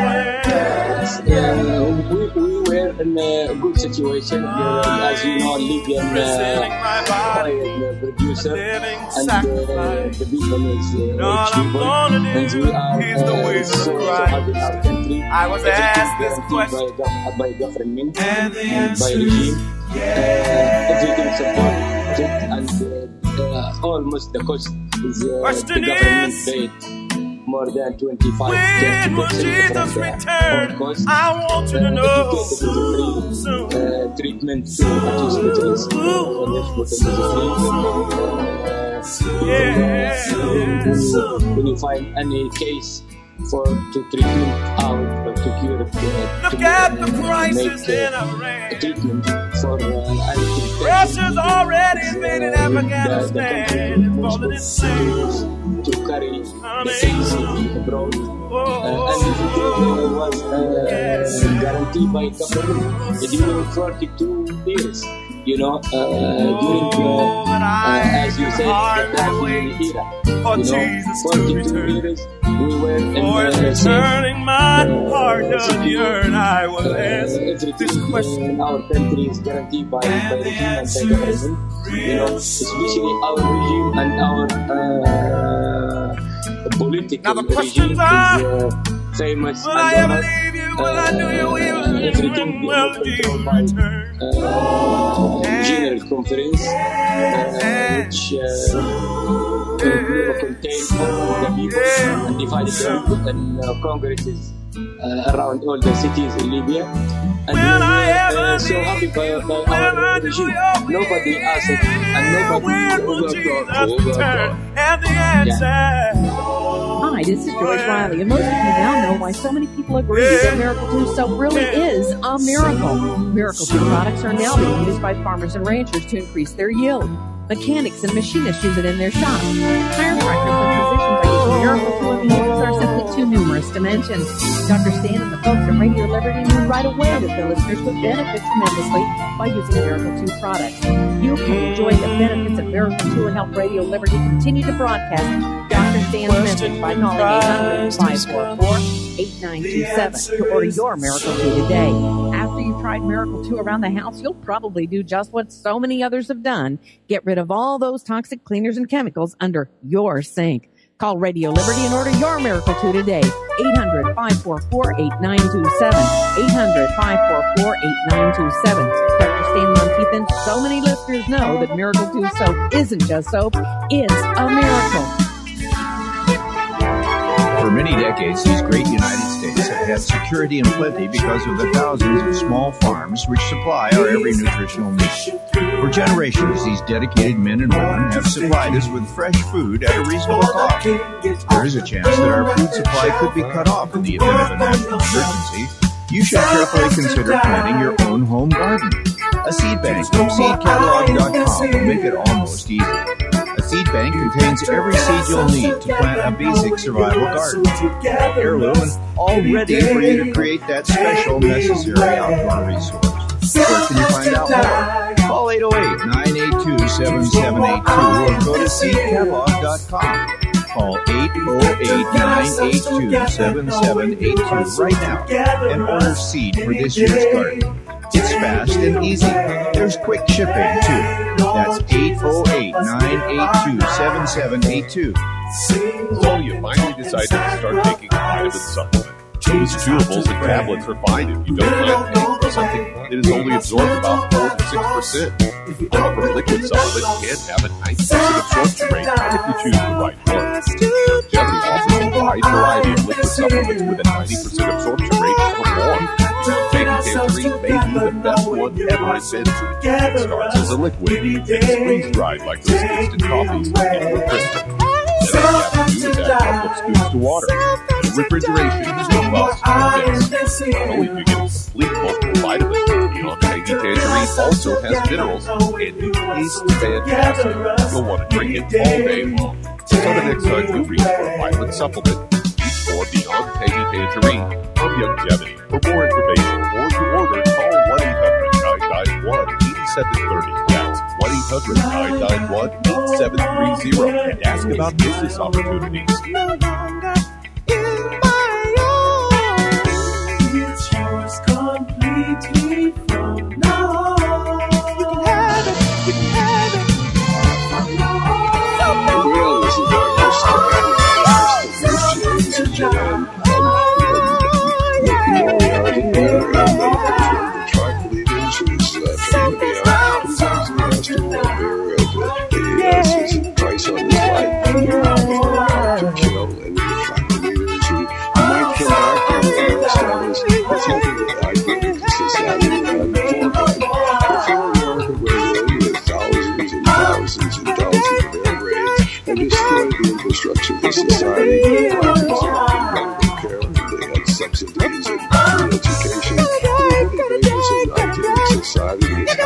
We were in a good situation. As you know, Libyan oil producer, and the people is cheaper, and we are so happy in our country. I was asked this question by government and by regime. Everything supported, and almost the cost is the government paid more than 25 when will Jesus return? Cost. I want you to know treatment to hospitals when you find any case to treatment out or to cure look at the crisis in Iran. Treatment for Russia's already invaded Afghanistan and fallen insane to carry the things abroad. And was guaranteed by government during 42 years. During as you said, the era. 42 years we were in turning my heart down the earth. I will ask this question. In our country is guaranteed by regime and by government. Especially our regime and our political regime is famous. Will I ever leave you? Will I do you evil? Everything will be controlled by General Conference, which contain the people and divided them, and congresses around all the cities in Libya. And we are so happy by our regime. Nobody asked it, and nobody and the answer. Hi, this is Joyce Riley, and most of you now know why so many people agree that Miracle 2 soap really is a miracle. Miracle 2 products are now being used by farmers and ranchers to increase their yield. Mechanics and machinists use it in their shops. Chiropractors and physicians are using Miracle 2, and the uses are simply too numerous to mention. Dr. Stan and the folks at Radio Liberty knew right away that the listeners would benefit tremendously by using Miracle 2 products. You can enjoy the benefits of Miracle 2 and help Radio Liberty continue to broadcast Dr. Stan's message by calling 800-544-8927 to order your Miracle 2 today. After you've tried Miracle 2 around the house, you'll probably do just what so many others have done. Get rid of all those toxic cleaners and chemicals under your sink. Call Radio Liberty and order your Miracle 2 today. 800-544-8927. 800-544-8927. Dr. Stan Monteith and so many listeners know that Miracle 2 soap isn't just soap, it's a miracle. For many decades, these great United States have had security and plenty because of the thousands of small farms which supply our every nutritional need. For generations, these dedicated men and women have supplied us with fresh food at a reasonable cost. There is a chance that our food supply could be cut off in the event of a national emergency. You should carefully consider planting your own home garden. A seed bank from seedcatalog.com will make it almost easy. A seed bank contains every seed you'll need to plant a basic survival garden. Heirloom and all ready for you to create that special necessary outdoor resource. Where can you find out more? Call 808-982-7782 or go to seedcatalog.com. Call 808-982-7782 right now and order seed for this year's garden. It's fast and easy. There's quick shipping, too. That's 808-982-7782. So you finally decided to start taking a vitamin supplement. Those chewables and tablets are fine if you don't mind paying for something that is only absorbed about 4 to 6%. However, liquid supplement can have a 90% absorption rate if you choose the right one. Longevity offers a wide variety of liquid supplements with a 90% absorption rate or more. Taking Tangerine may be the best one ever invented. It starts as a liquid and freeze-dried like those instant coffees with Liquid Crystal. Then all you have to do is add a couple of scoops to water. No refrigeration, no fuss, no mix. Not only do you get a complete multivitamin, Beyond Tangy Tangerine also has minerals and it tastes fantastic. You'll want to drink it all day long. So the next time you reach for a vitamin supplement, reach for Beyond Tangy Tangerine from Youngevity. For more information or to order, call 1-800-991-8730. That's 1-800-991-8730 and ask about business opportunities. No longer in my own. It's yours completely from now on. You can have it, you can have it. Well, this is our first time. John. Price on this life, to kill and reflect the leaders who might come back and establish something that I think is society and forward. Before America went away with thousands and thousands and thousands of air raids and destroyed the infrastructure of the society. They had medical care, they had subsidies and free education. They were the basis of 19th society.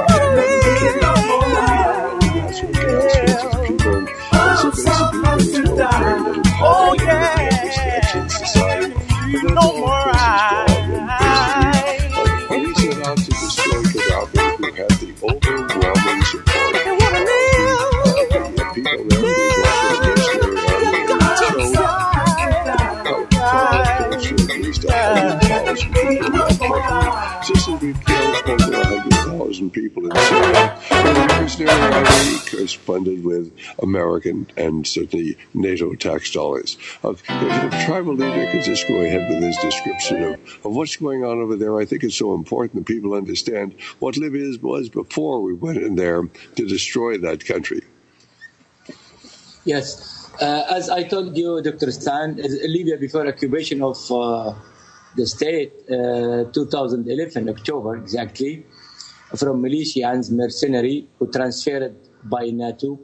No more I. We set out to destroy Gaddafi who had the overwhelming support of the people there who brought the missionary army and killed at least 100,000 people in that country. Just as we killed over 100,000 people in Syria. The missionary army is funded with American and certainly NATO tax dollars. If a tribal leader could just go ahead with his description of what's going on over there, I think it's so important that people understand what Libya was before we went in there to destroy that country. Yes. As I told you, Dr. Stan, Libya before occupation of the state, 2011, October exactly, from militia and mercenary who transferred by NATO,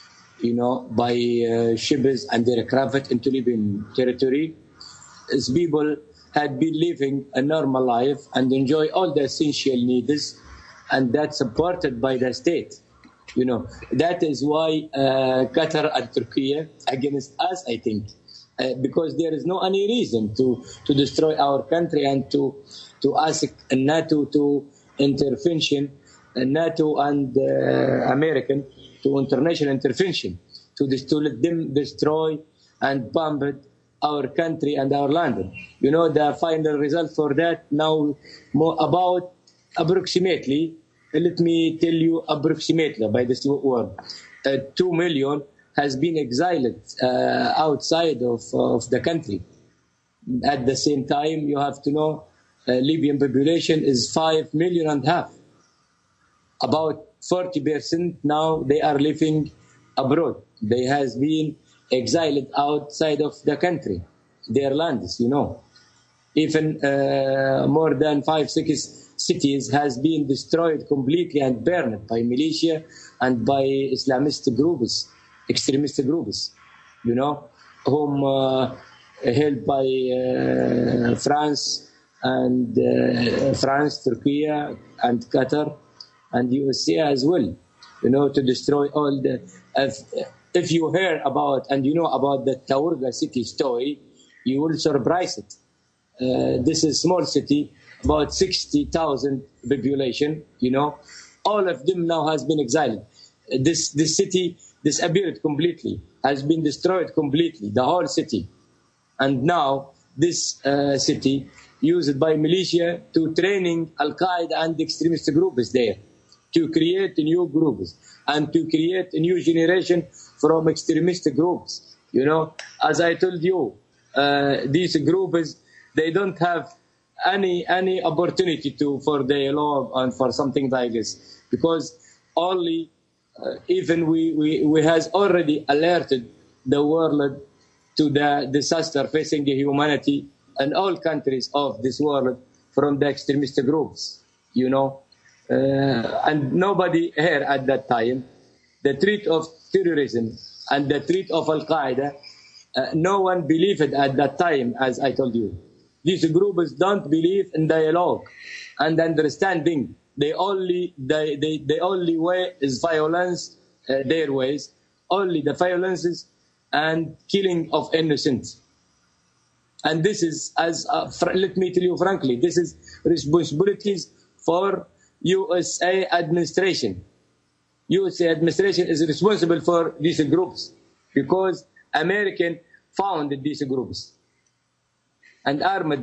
by ships and aircraft into Libyan territory. As people had been living a normal life and enjoy all the essential needs, and that's supported by the state. That is why Qatar and Turkey against us, I think, because there is no any reason to destroy our country and to ask NATO to intervention, NATO and American to international intervention to let them destroy and bomb our country and our land. The final result for that now about approximately, let me tell you approximately by this word, 2 million has been exiled outside of the country. At the same time, you have to know Libyan population is 5.5 million. About 40% now they are living abroad. They has been exiled outside of the country, their lands, Even more than 5-6 cities has been destroyed completely and burned by militia and by Islamist groups, extremist groups, whom held by France and Turkey and Qatar and USA as well, to destroy all the. If you hear about and about the Taurga city story, you will surprise it. This is a small city, about 60,000 population. All of them now has been exiled. This city disappeared completely, has been destroyed completely, the whole city. And now this city used by militia to training Al-Qaeda and extremist groups there, to create new groups and to create a new generation from extremist groups. You know, as I told you, these groups, they don't have any opportunity for dialogue and for something like this, because only even we has already alerted the world to the disaster facing humanity and all countries of this world from the extremist groups, you know. And nobody here at that time, the threat of terrorism and the threat of Al-Qaeda, no one believed it at that time, as I told you. These groups don't believe in dialogue and understanding. The only way is violence, their ways, only the violences and killing of innocents. And this is, let me tell you frankly, this is responsibilities for USA administration. USA administration is responsible for these groups because American founded these groups and armed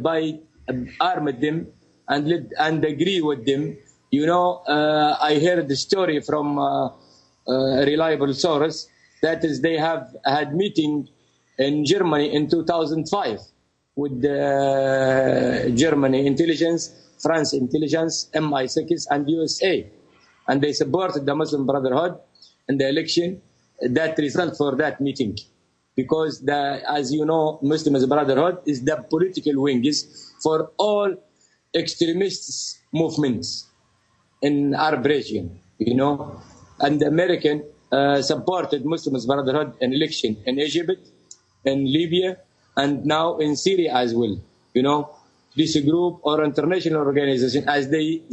them and agree with them. You know, I heard the story from reliable source that is they have had meeting in Germany in 2005 with the Germany intelligence, France intelligence, MI6 and USA, and they supported the Muslim Brotherhood in the election. That result for that meeting, because as you know, Muslim Brotherhood is the political wings for all extremist movements in Arab region, you know, and the American supported Muslim Brotherhood in election in Egypt, in Libya, and now in Syria as well. You know, this group or international organization, as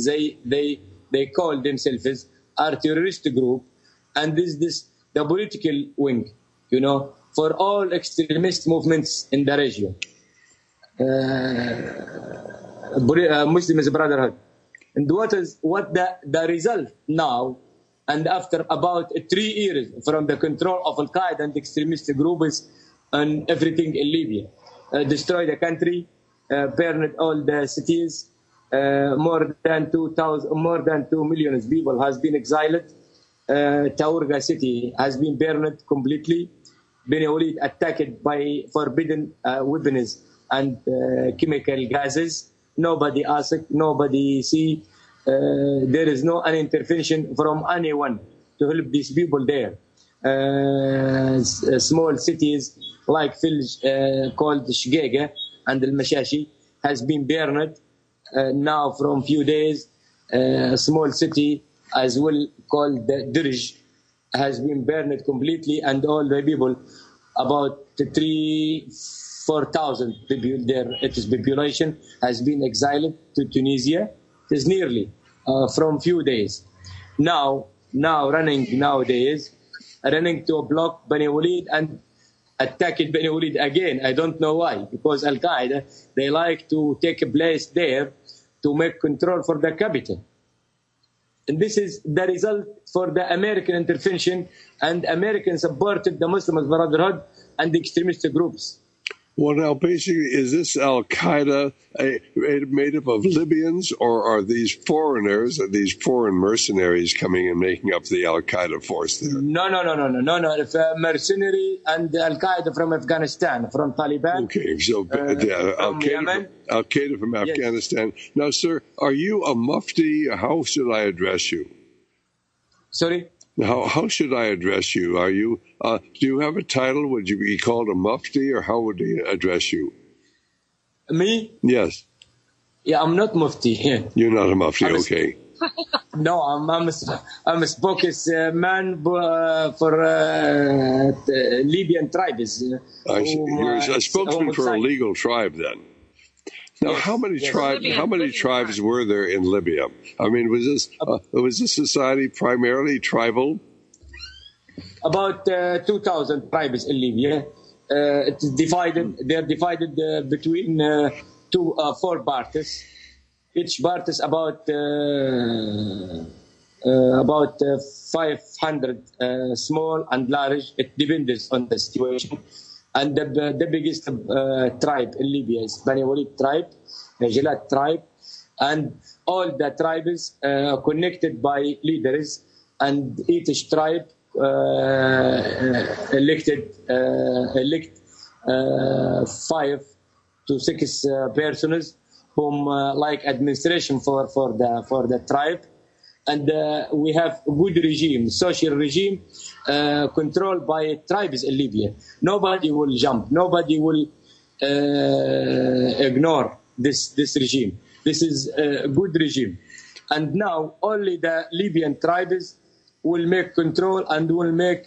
they call themselves, are terrorist group, and this the political wing, you know, for all extremist movements in the region. Muslim Brotherhood. And what the result now, and after about 3 years from the control of Al-Qaeda and extremist groups and everything in Libya, destroy the country, burned all the cities, more than 2 million people has been exiled. Taurga city has been burned completely. Beni Walid attacked by forbidden weapons and chemical gases. Nobody asked, nobody see. There is no any intervention from anyone to help these people there. Small cities like called Shgega and Al-Mashashi has been burned. Now from few days, a small city as well called Dirj has been burned completely, and all the people, about 4,000 people there, its population has been exiled to Tunisia. It is nearly from few days. Now running to block Beni Walid and attacked Beni Walid again. I don't know why, because Al-Qaeda, they like to take a place there to make control for the capital. And this is the result for the American intervention, and American supported the Muslim Brotherhood and the extremist groups. Well, now, basically, is this Al-Qaeda made up of Libyans, or are these foreigners, or these foreign mercenaries coming and making up the Al-Qaeda force there? No. It's mercenary and Al-Qaeda from Afghanistan, from Taliban. Okay, so Al-Qaeda from Afghanistan. Yes. Now, sir, are you a mufti? How should I address you? Sorry? How should I address you? Are you? Do you have a title? Would you be called a mufti, or how would he address you? Me? Yes. Yeah, I'm not mufti. You're not a mufti, okay? No, I'm a spokesman for Libyan tribes. You're a spokesman for a legal tribe, then. Now, how many tribes were there in Libya? I mean, was this society primarily tribal? About 2,000 tribes in Libya. It's divided. They're divided between 4 parties. Each part is about about 500 small and large. It depends on the situation. And the biggest tribe in Libya is Bani Walid tribe, Jalat tribe, and all the tribes connected by leaders, and each tribe elect 5 to 6 persons whom like administration for the tribe. And we have good regime, social regime, controlled by tribes in Libya. Nobody will jump. Nobody will ignore this regime. This is a good regime. And now only the Libyan tribes will make control and will make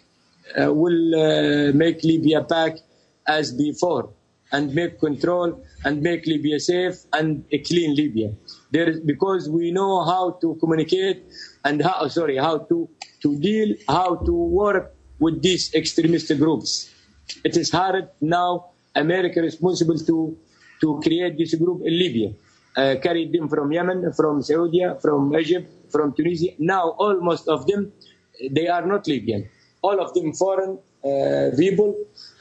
Libya back as before, and make control and make Libya safe and a clean Libya. Because we know how to communicate and how to deal, how to work with these extremist groups. It is hard now. America is responsible to create this group in Libya. Carried them from Yemen, from Saudi, from Egypt, from Tunisia. Now almost of them, they are not Libyan. All of them foreign people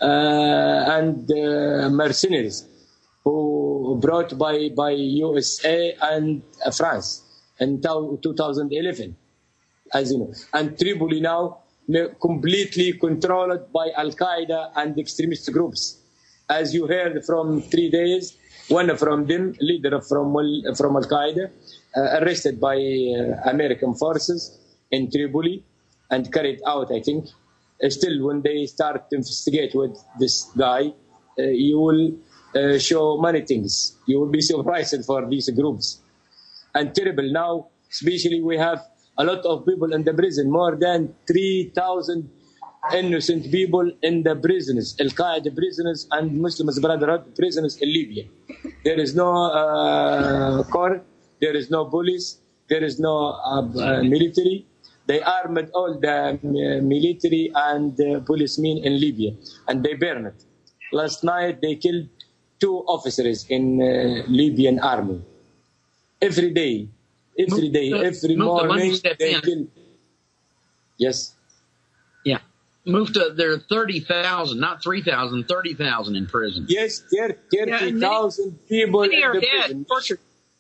and mercenaries who brought by USA and France in 2011, as you know. And Tripoli now completely controlled by Al-Qaeda and extremist groups. As you heard from 3 days, one from them, leader from Al-Qaeda, arrested by American forces in Tripoli and carried out, I think. Still, when they start to investigate with this guy, you will show many things. You will be surprised for these groups. And terrible now, especially we have a lot of people in the prison, more than 3,000 innocent people in the prisons, Al-Qaeda prisoners and Muslims Brotherhood prisoners in Libya. There is no court, there is no police, there is no military. They armed all the military and policemen in Libya, and they burned it. Last night they killed 2 officers in Libyan army. Every day, every morning they kill. Yes. Yeah. Moved to, there are 30,000, not 3,000, 30,000 in prison. Yes, 30,000 people in the prison. Tortured.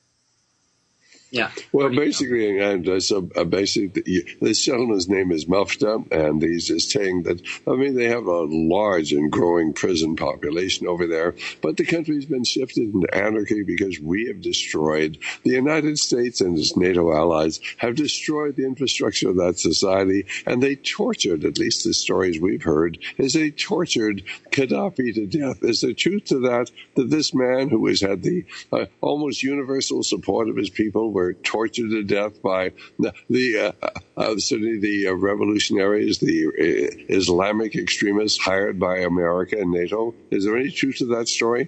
Yeah. Well, basically, and this gentleman's name is Mufta, and he's just saying that, they have a large and growing prison population over there, but the country's been shifted into anarchy because we have destroyed, the United States and its NATO allies have destroyed the infrastructure of that society, and they tortured, at least the stories we've heard, is they tortured Gaddafi to death. Is there truth to that this man who has had the almost universal support of his people were tortured to death by the revolutionaries, the Islamic extremists hired by America and NATO? Is there any truth to that story?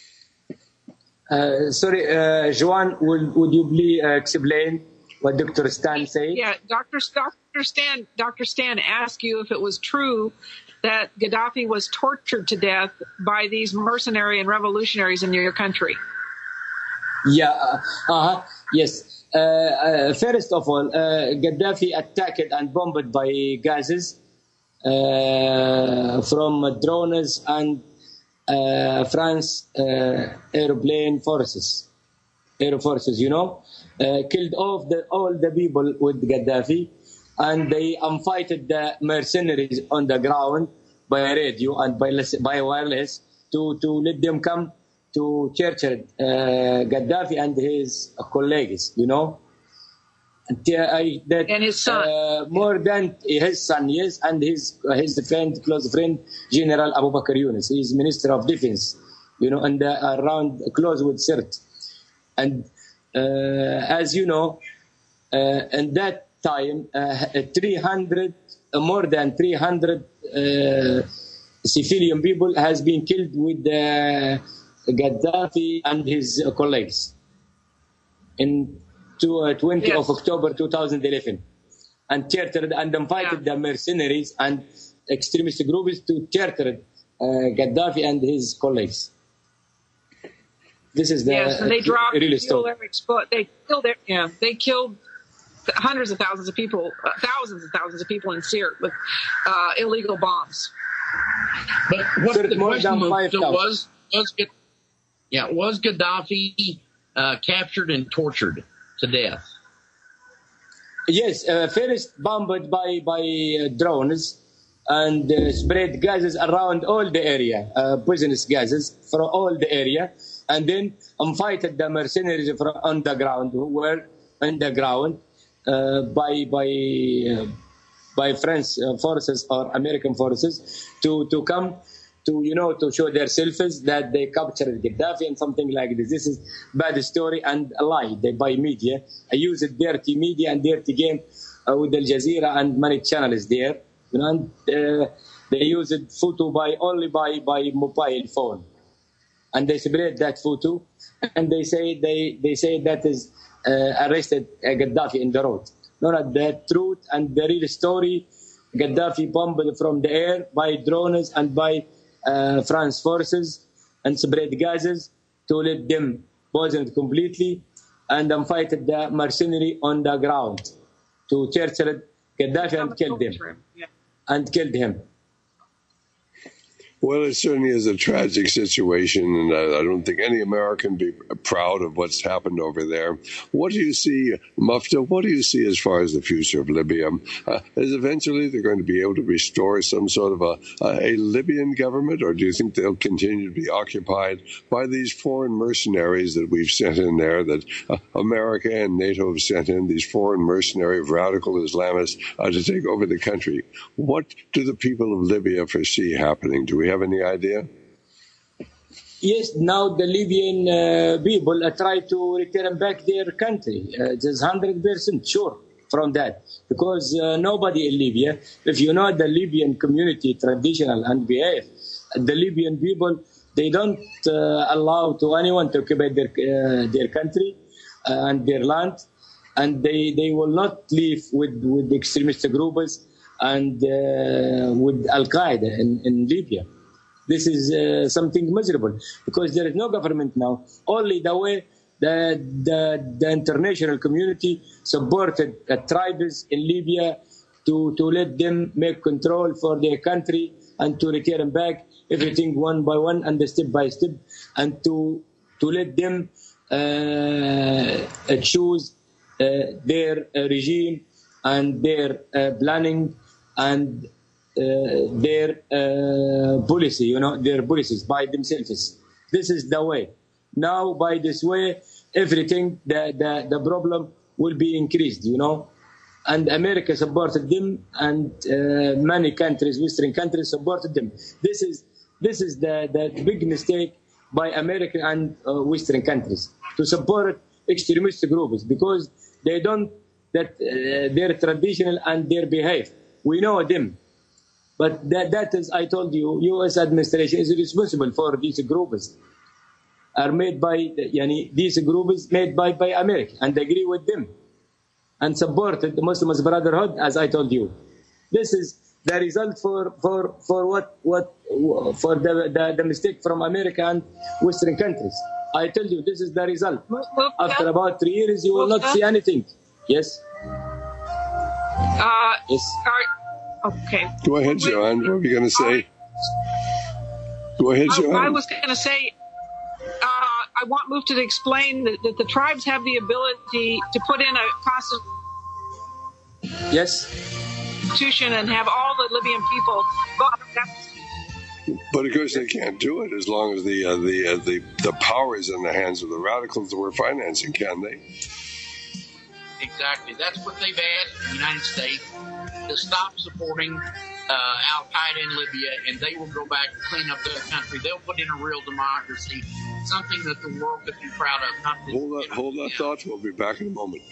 Sorry, Joan, would you please explain what Dr. Stan said? Yeah, Dr. Stan asked you if it was true that Gaddafi was tortured to death by these mercenary and revolutionaries in your country. Yeah, yes. First of all, Gaddafi attacked and bombed by gases from drones and France air forces, killed all the people with Gaddafi, and they fighted the mercenaries on the ground by radio and by wireless to let them come to torture Gaddafi and his colleagues, and his son, more than his son, yes, and his close friend, General Abu Bakr Yunus. He is Minister of Defense, and around close with CERT. And as you know, in that time, more than 300 civilian people has been killed with Gaddafi and his colleagues in 20 of October 2011, and tortured and fighted the mercenaries and extremist groups to torture Gaddafi and his colleagues. This is the and they dropped real story. They killed hundreds of thousands of people, thousands and thousands of people in Sirte with illegal bombs. But what the question was Gaddafi captured and tortured to death? Yes, first bombed by drones and spread gases around all the area, poisonous gases from all the area, and then fighted the mercenaries from underground who were underground by French forces or American forces to come to show their selfies that they captured Gaddafi and something like this. This is bad story and a lie by media. I use dirty media and dirty game with Al Jazeera and many channels there. And they use photo only by mobile phone, and they spread that photo, and they say that is arrested Gaddafi in the road. Not the truth and the real story. Gaddafi bombed from the air by drones and by France forces and spread gases to let them poison completely, and fighted the mercenary on the ground to torture Gaddafi and kill them. And killed him. Well, it certainly is a tragic situation, and I don't think any American be proud of what's happened over there. What do you see, Mufta, what do you see as far as the future of Libya? Is eventually they're going to be able to restore some sort of a Libyan government, or do you think they'll continue to be occupied by these foreign mercenaries that we've sent in there, that America and NATO have sent in, these foreign mercenary radical Islamists to take over the country? What do the people of Libya foresee happening? Do we have any idea? Yes, now the Libyan people try to return back their country. Just 100% sure from that, because nobody in Libya, if you know the Libyan community, traditional and behave, the Libyan people, they don't allow to anyone to occupy their country and their land, and they will not live with extremist groups and with Al-Qaeda in Libya. This is something miserable, because there is no government now. Only the way the international community supported tribes in Libya to let them make control for their country and to return back everything one by one and step by step, and to let them choose their regime and their planning and their policy, their policies by themselves. This is the way. Now, by this way, everything, the problem will be increased, And America supported them, and many countries, Western countries, supported them. This is the big mistake by American and Western countries to support extremist groups, because they don't they're traditional and their behave. We know them. But that is, I told you, U.S. administration is responsible for these groups. Are made by, these groups made by America, and agree with them, and supported the Muslim Brotherhood, as I told you. This is the result for the mistake from America and Western countries. I tell you, this is the result. After about 3 years, you will not see anything. Yes. Yes. Okay. Go ahead, John. What were you going to say? Go ahead, John. I was going to say, I want Mufti to explain that the tribes have the ability to put in a constitution and have all the Libyan people vote. But of course they can't do it as long as the power is in the hands of the radicals that we're financing, can they? Exactly. That's what they've asked the United States to stop supporting Al-Qaeda in Libya, and they will go back and clean up their country. They'll put in a real democracy, something that the world could be proud of. Hold that thought. We'll be back in a moment.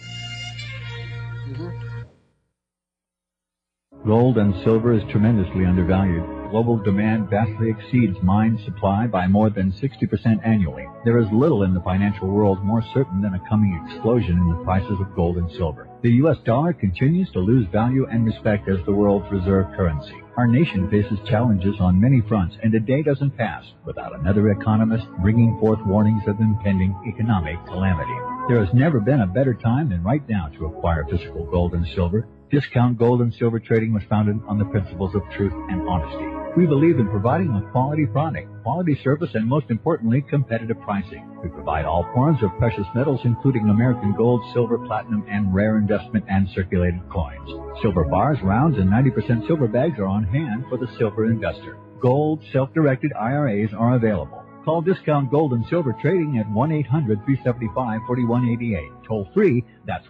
Gold and silver is tremendously undervalued. Global demand vastly exceeds mine supply by more than 60% annually. There is little in the financial world more certain than a coming explosion in the prices of gold and silver. The U.S. dollar continues to lose value and respect as the world's reserve currency. Our nation faces challenges on many fronts, and a day doesn't pass without another economist bringing forth warnings of impending economic calamity. There has never been a better time than right now to acquire physical gold and silver. Discount Gold and Silver Trading was founded on the principles of truth and honesty. We believe in providing a quality product, quality service, and most importantly, competitive pricing. We provide all forms of precious metals, including American gold, silver, platinum, and rare investment and circulated coins. Silver bars, rounds, and 90% silver bags are on hand for the silver investor. Gold, self-directed IRAs are available. Call Discount Gold and Silver Trading at 1-800-375-4188. Toll free, that's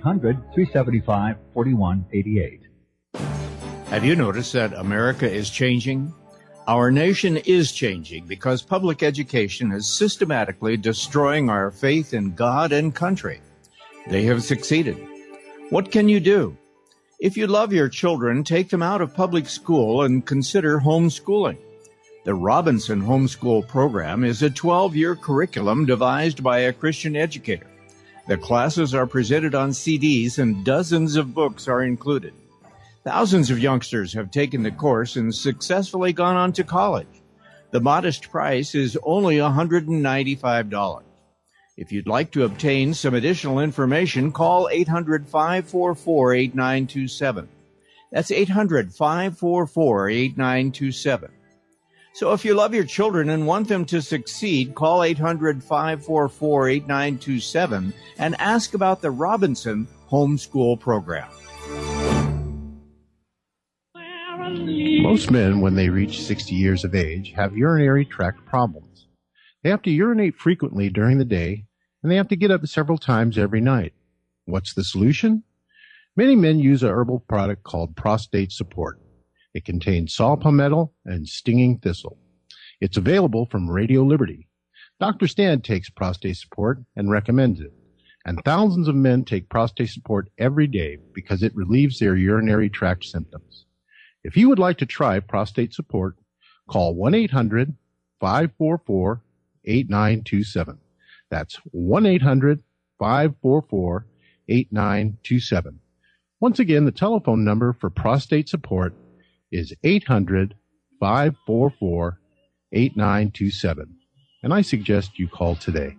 1-800-375-4188. Have you noticed that America is changing? Our nation is changing because public education is systematically destroying our faith in God and country. They have succeeded. What can you do? If you love your children, take them out of public school and consider homeschooling. The Robinson Homeschool Program is a 12-year curriculum devised by a Christian educator. The classes are presented on CDs and dozens of books are included. Thousands of youngsters have taken the course and successfully gone on to college. The modest price is only $195. If you'd like to obtain some additional information, call 800-544-8927. That's 800-544-8927. So if you love your children and want them to succeed, call 800-544-8927 and ask about the Robinson Homeschool Program. Most men, when they reach 60 years of age, have urinary tract problems. They have to urinate frequently during the day, and they have to get up several times every night. What's the solution? Many men use a herbal product called Prostate Support. It contains saw palmetto and stinging thistle. It's available from Radio Liberty. Dr. Stan takes Prostate Support and recommends it. And thousands of men take Prostate Support every day because it relieves their urinary tract symptoms. If you would like to try Prostate Support, call 1-800-544-8927. That's 1-800-544-8927. Once again, the telephone number for Prostate Support is 800-544-8927. And I suggest you call today.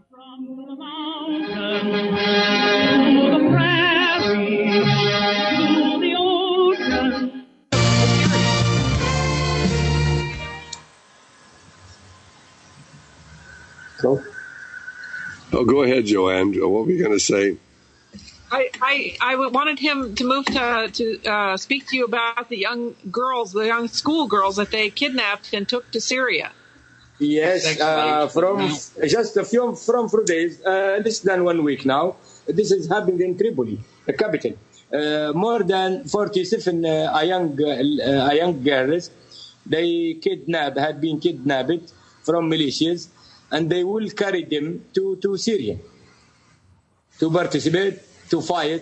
Oh, go ahead, Joanne. What were you going to say? I wanted him to move to speak to you about the young girls, the young schoolgirls that they kidnapped and took to Syria. Yes, from just a few days, less than 1 week now. This is happening in Tripoli, the capital. More than 47 young girls, they had been kidnapped from militias, and they will carry them to Syria to participate, to fight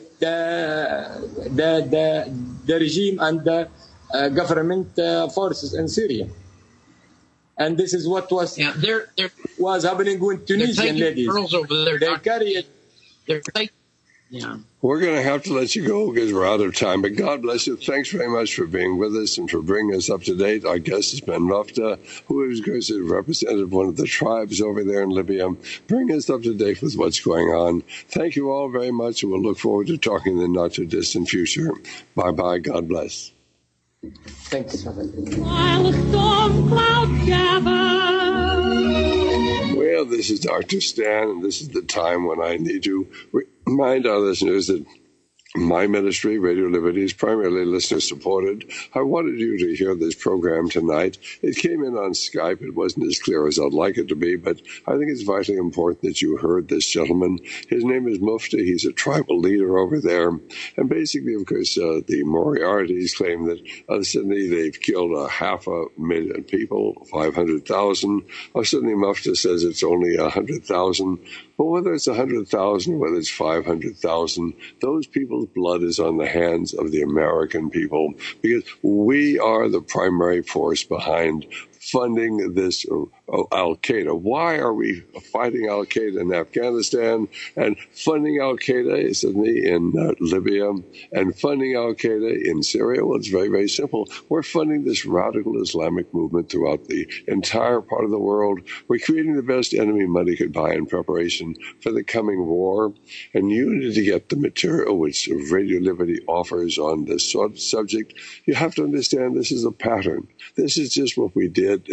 the regime and the government forces in Syria. And this is what was happening with Tunisian ladies. Girls over there, they carry it. Yeah. We're going to have to let you go because we're out of time. But God bless you. Thanks very much for being with us and for bringing us up to date. Our guest has been Mufta, who is going to represent one of the tribes over there in Libya. Bring us up to date with what's going on. Thank you all very much, and we'll look forward to talking in the not-too-distant future. Bye-bye. God bless. Thanks. While the storm clouds gather. Well, this is Dr. Stan, and this is the time when I need to remind our listeners that my ministry, Radio Liberty, is primarily listener-supported. I wanted you to hear this program tonight. It came in on Skype. It wasn't as clear as I'd like it to be, but I think it's vitally important that you heard this gentleman. His name is Mufta. He's a tribal leader over there. And basically, of course, the Moriartys claim that suddenly they've killed 500,000 people, 500,000. Suddenly Mufta says it's only 100,000. But whether it's 100,000, whether it's 500,000, those people's blood is on the hands of the American people because we are the primary force behind funding this Al-Qaeda? Why are we fighting Al-Qaeda in Afghanistan and funding Al-Qaeda suddenly in Libya and funding Al-Qaeda in Syria? Well, it's very, very simple. We're funding this radical Islamic movement throughout the entire part of the world. We're creating the best enemy money could buy in preparation for the coming war. And you need to get the material which Radio Liberty offers on this sort of subject. You have to understand this is a pattern. This is just what we did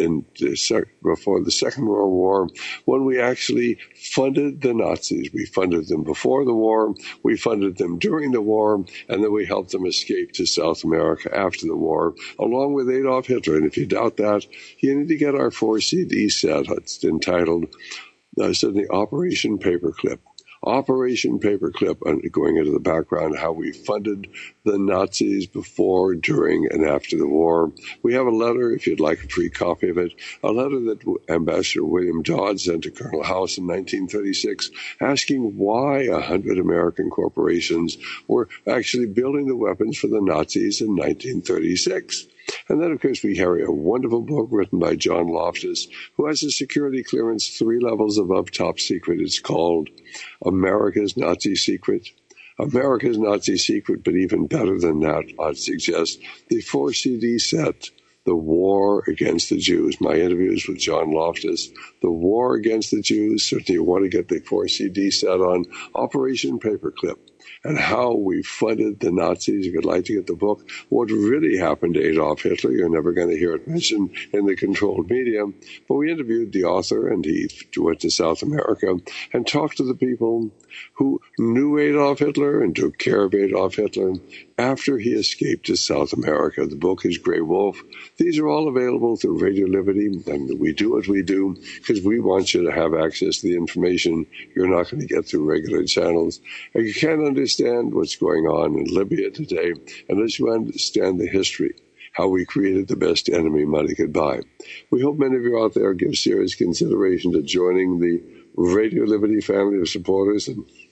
before the Second World War when we actually funded the Nazis. We funded them before the war, we funded them during the war, and then we helped them escape to South America after the war, along with Adolf Hitler. And if you doubt that, you need to get our 4-CD set. It's entitled suddenly Operation Paperclip. Operation Paperclip, going into the background, how we funded the Nazis before, during, and after the war. We have a letter, if you'd like a free copy of it, a letter that Ambassador William Dodd sent to Colonel House in 1936, asking why 100 American corporations were actually building the weapons for the Nazis in 1936. And then, of course, we carry a wonderful book written by John Loftus, who has a security clearance 3 levels above top secret. It's called America's Nazi Secret. America's Nazi Secret, but even better than that, I'd suggest the 4-CD set, The War Against the Jews. My interviews with John Loftus, The War Against the Jews. Certainly you want to get the 4-CD set on Operation Paperclip and how we funded the Nazis. If you'd like to get the book, what really happened to Adolf Hitler, you're never going to hear it mentioned in the controlled media. But we interviewed the author, and he went to South America and talked to the people who knew Adolf Hitler and took care of Adolf Hitler after he escaped to South America. The book is Grey Wolf. These are all available through Radio Liberty, and we do what we do because we want you to have access to the information you're not going to get through regular channels. And you can't understand what's going on in Libya today unless you understand the history, how we created the best enemy money could buy. We hope many of you out there give serious consideration to joining the Radio Liberty family of supporters, and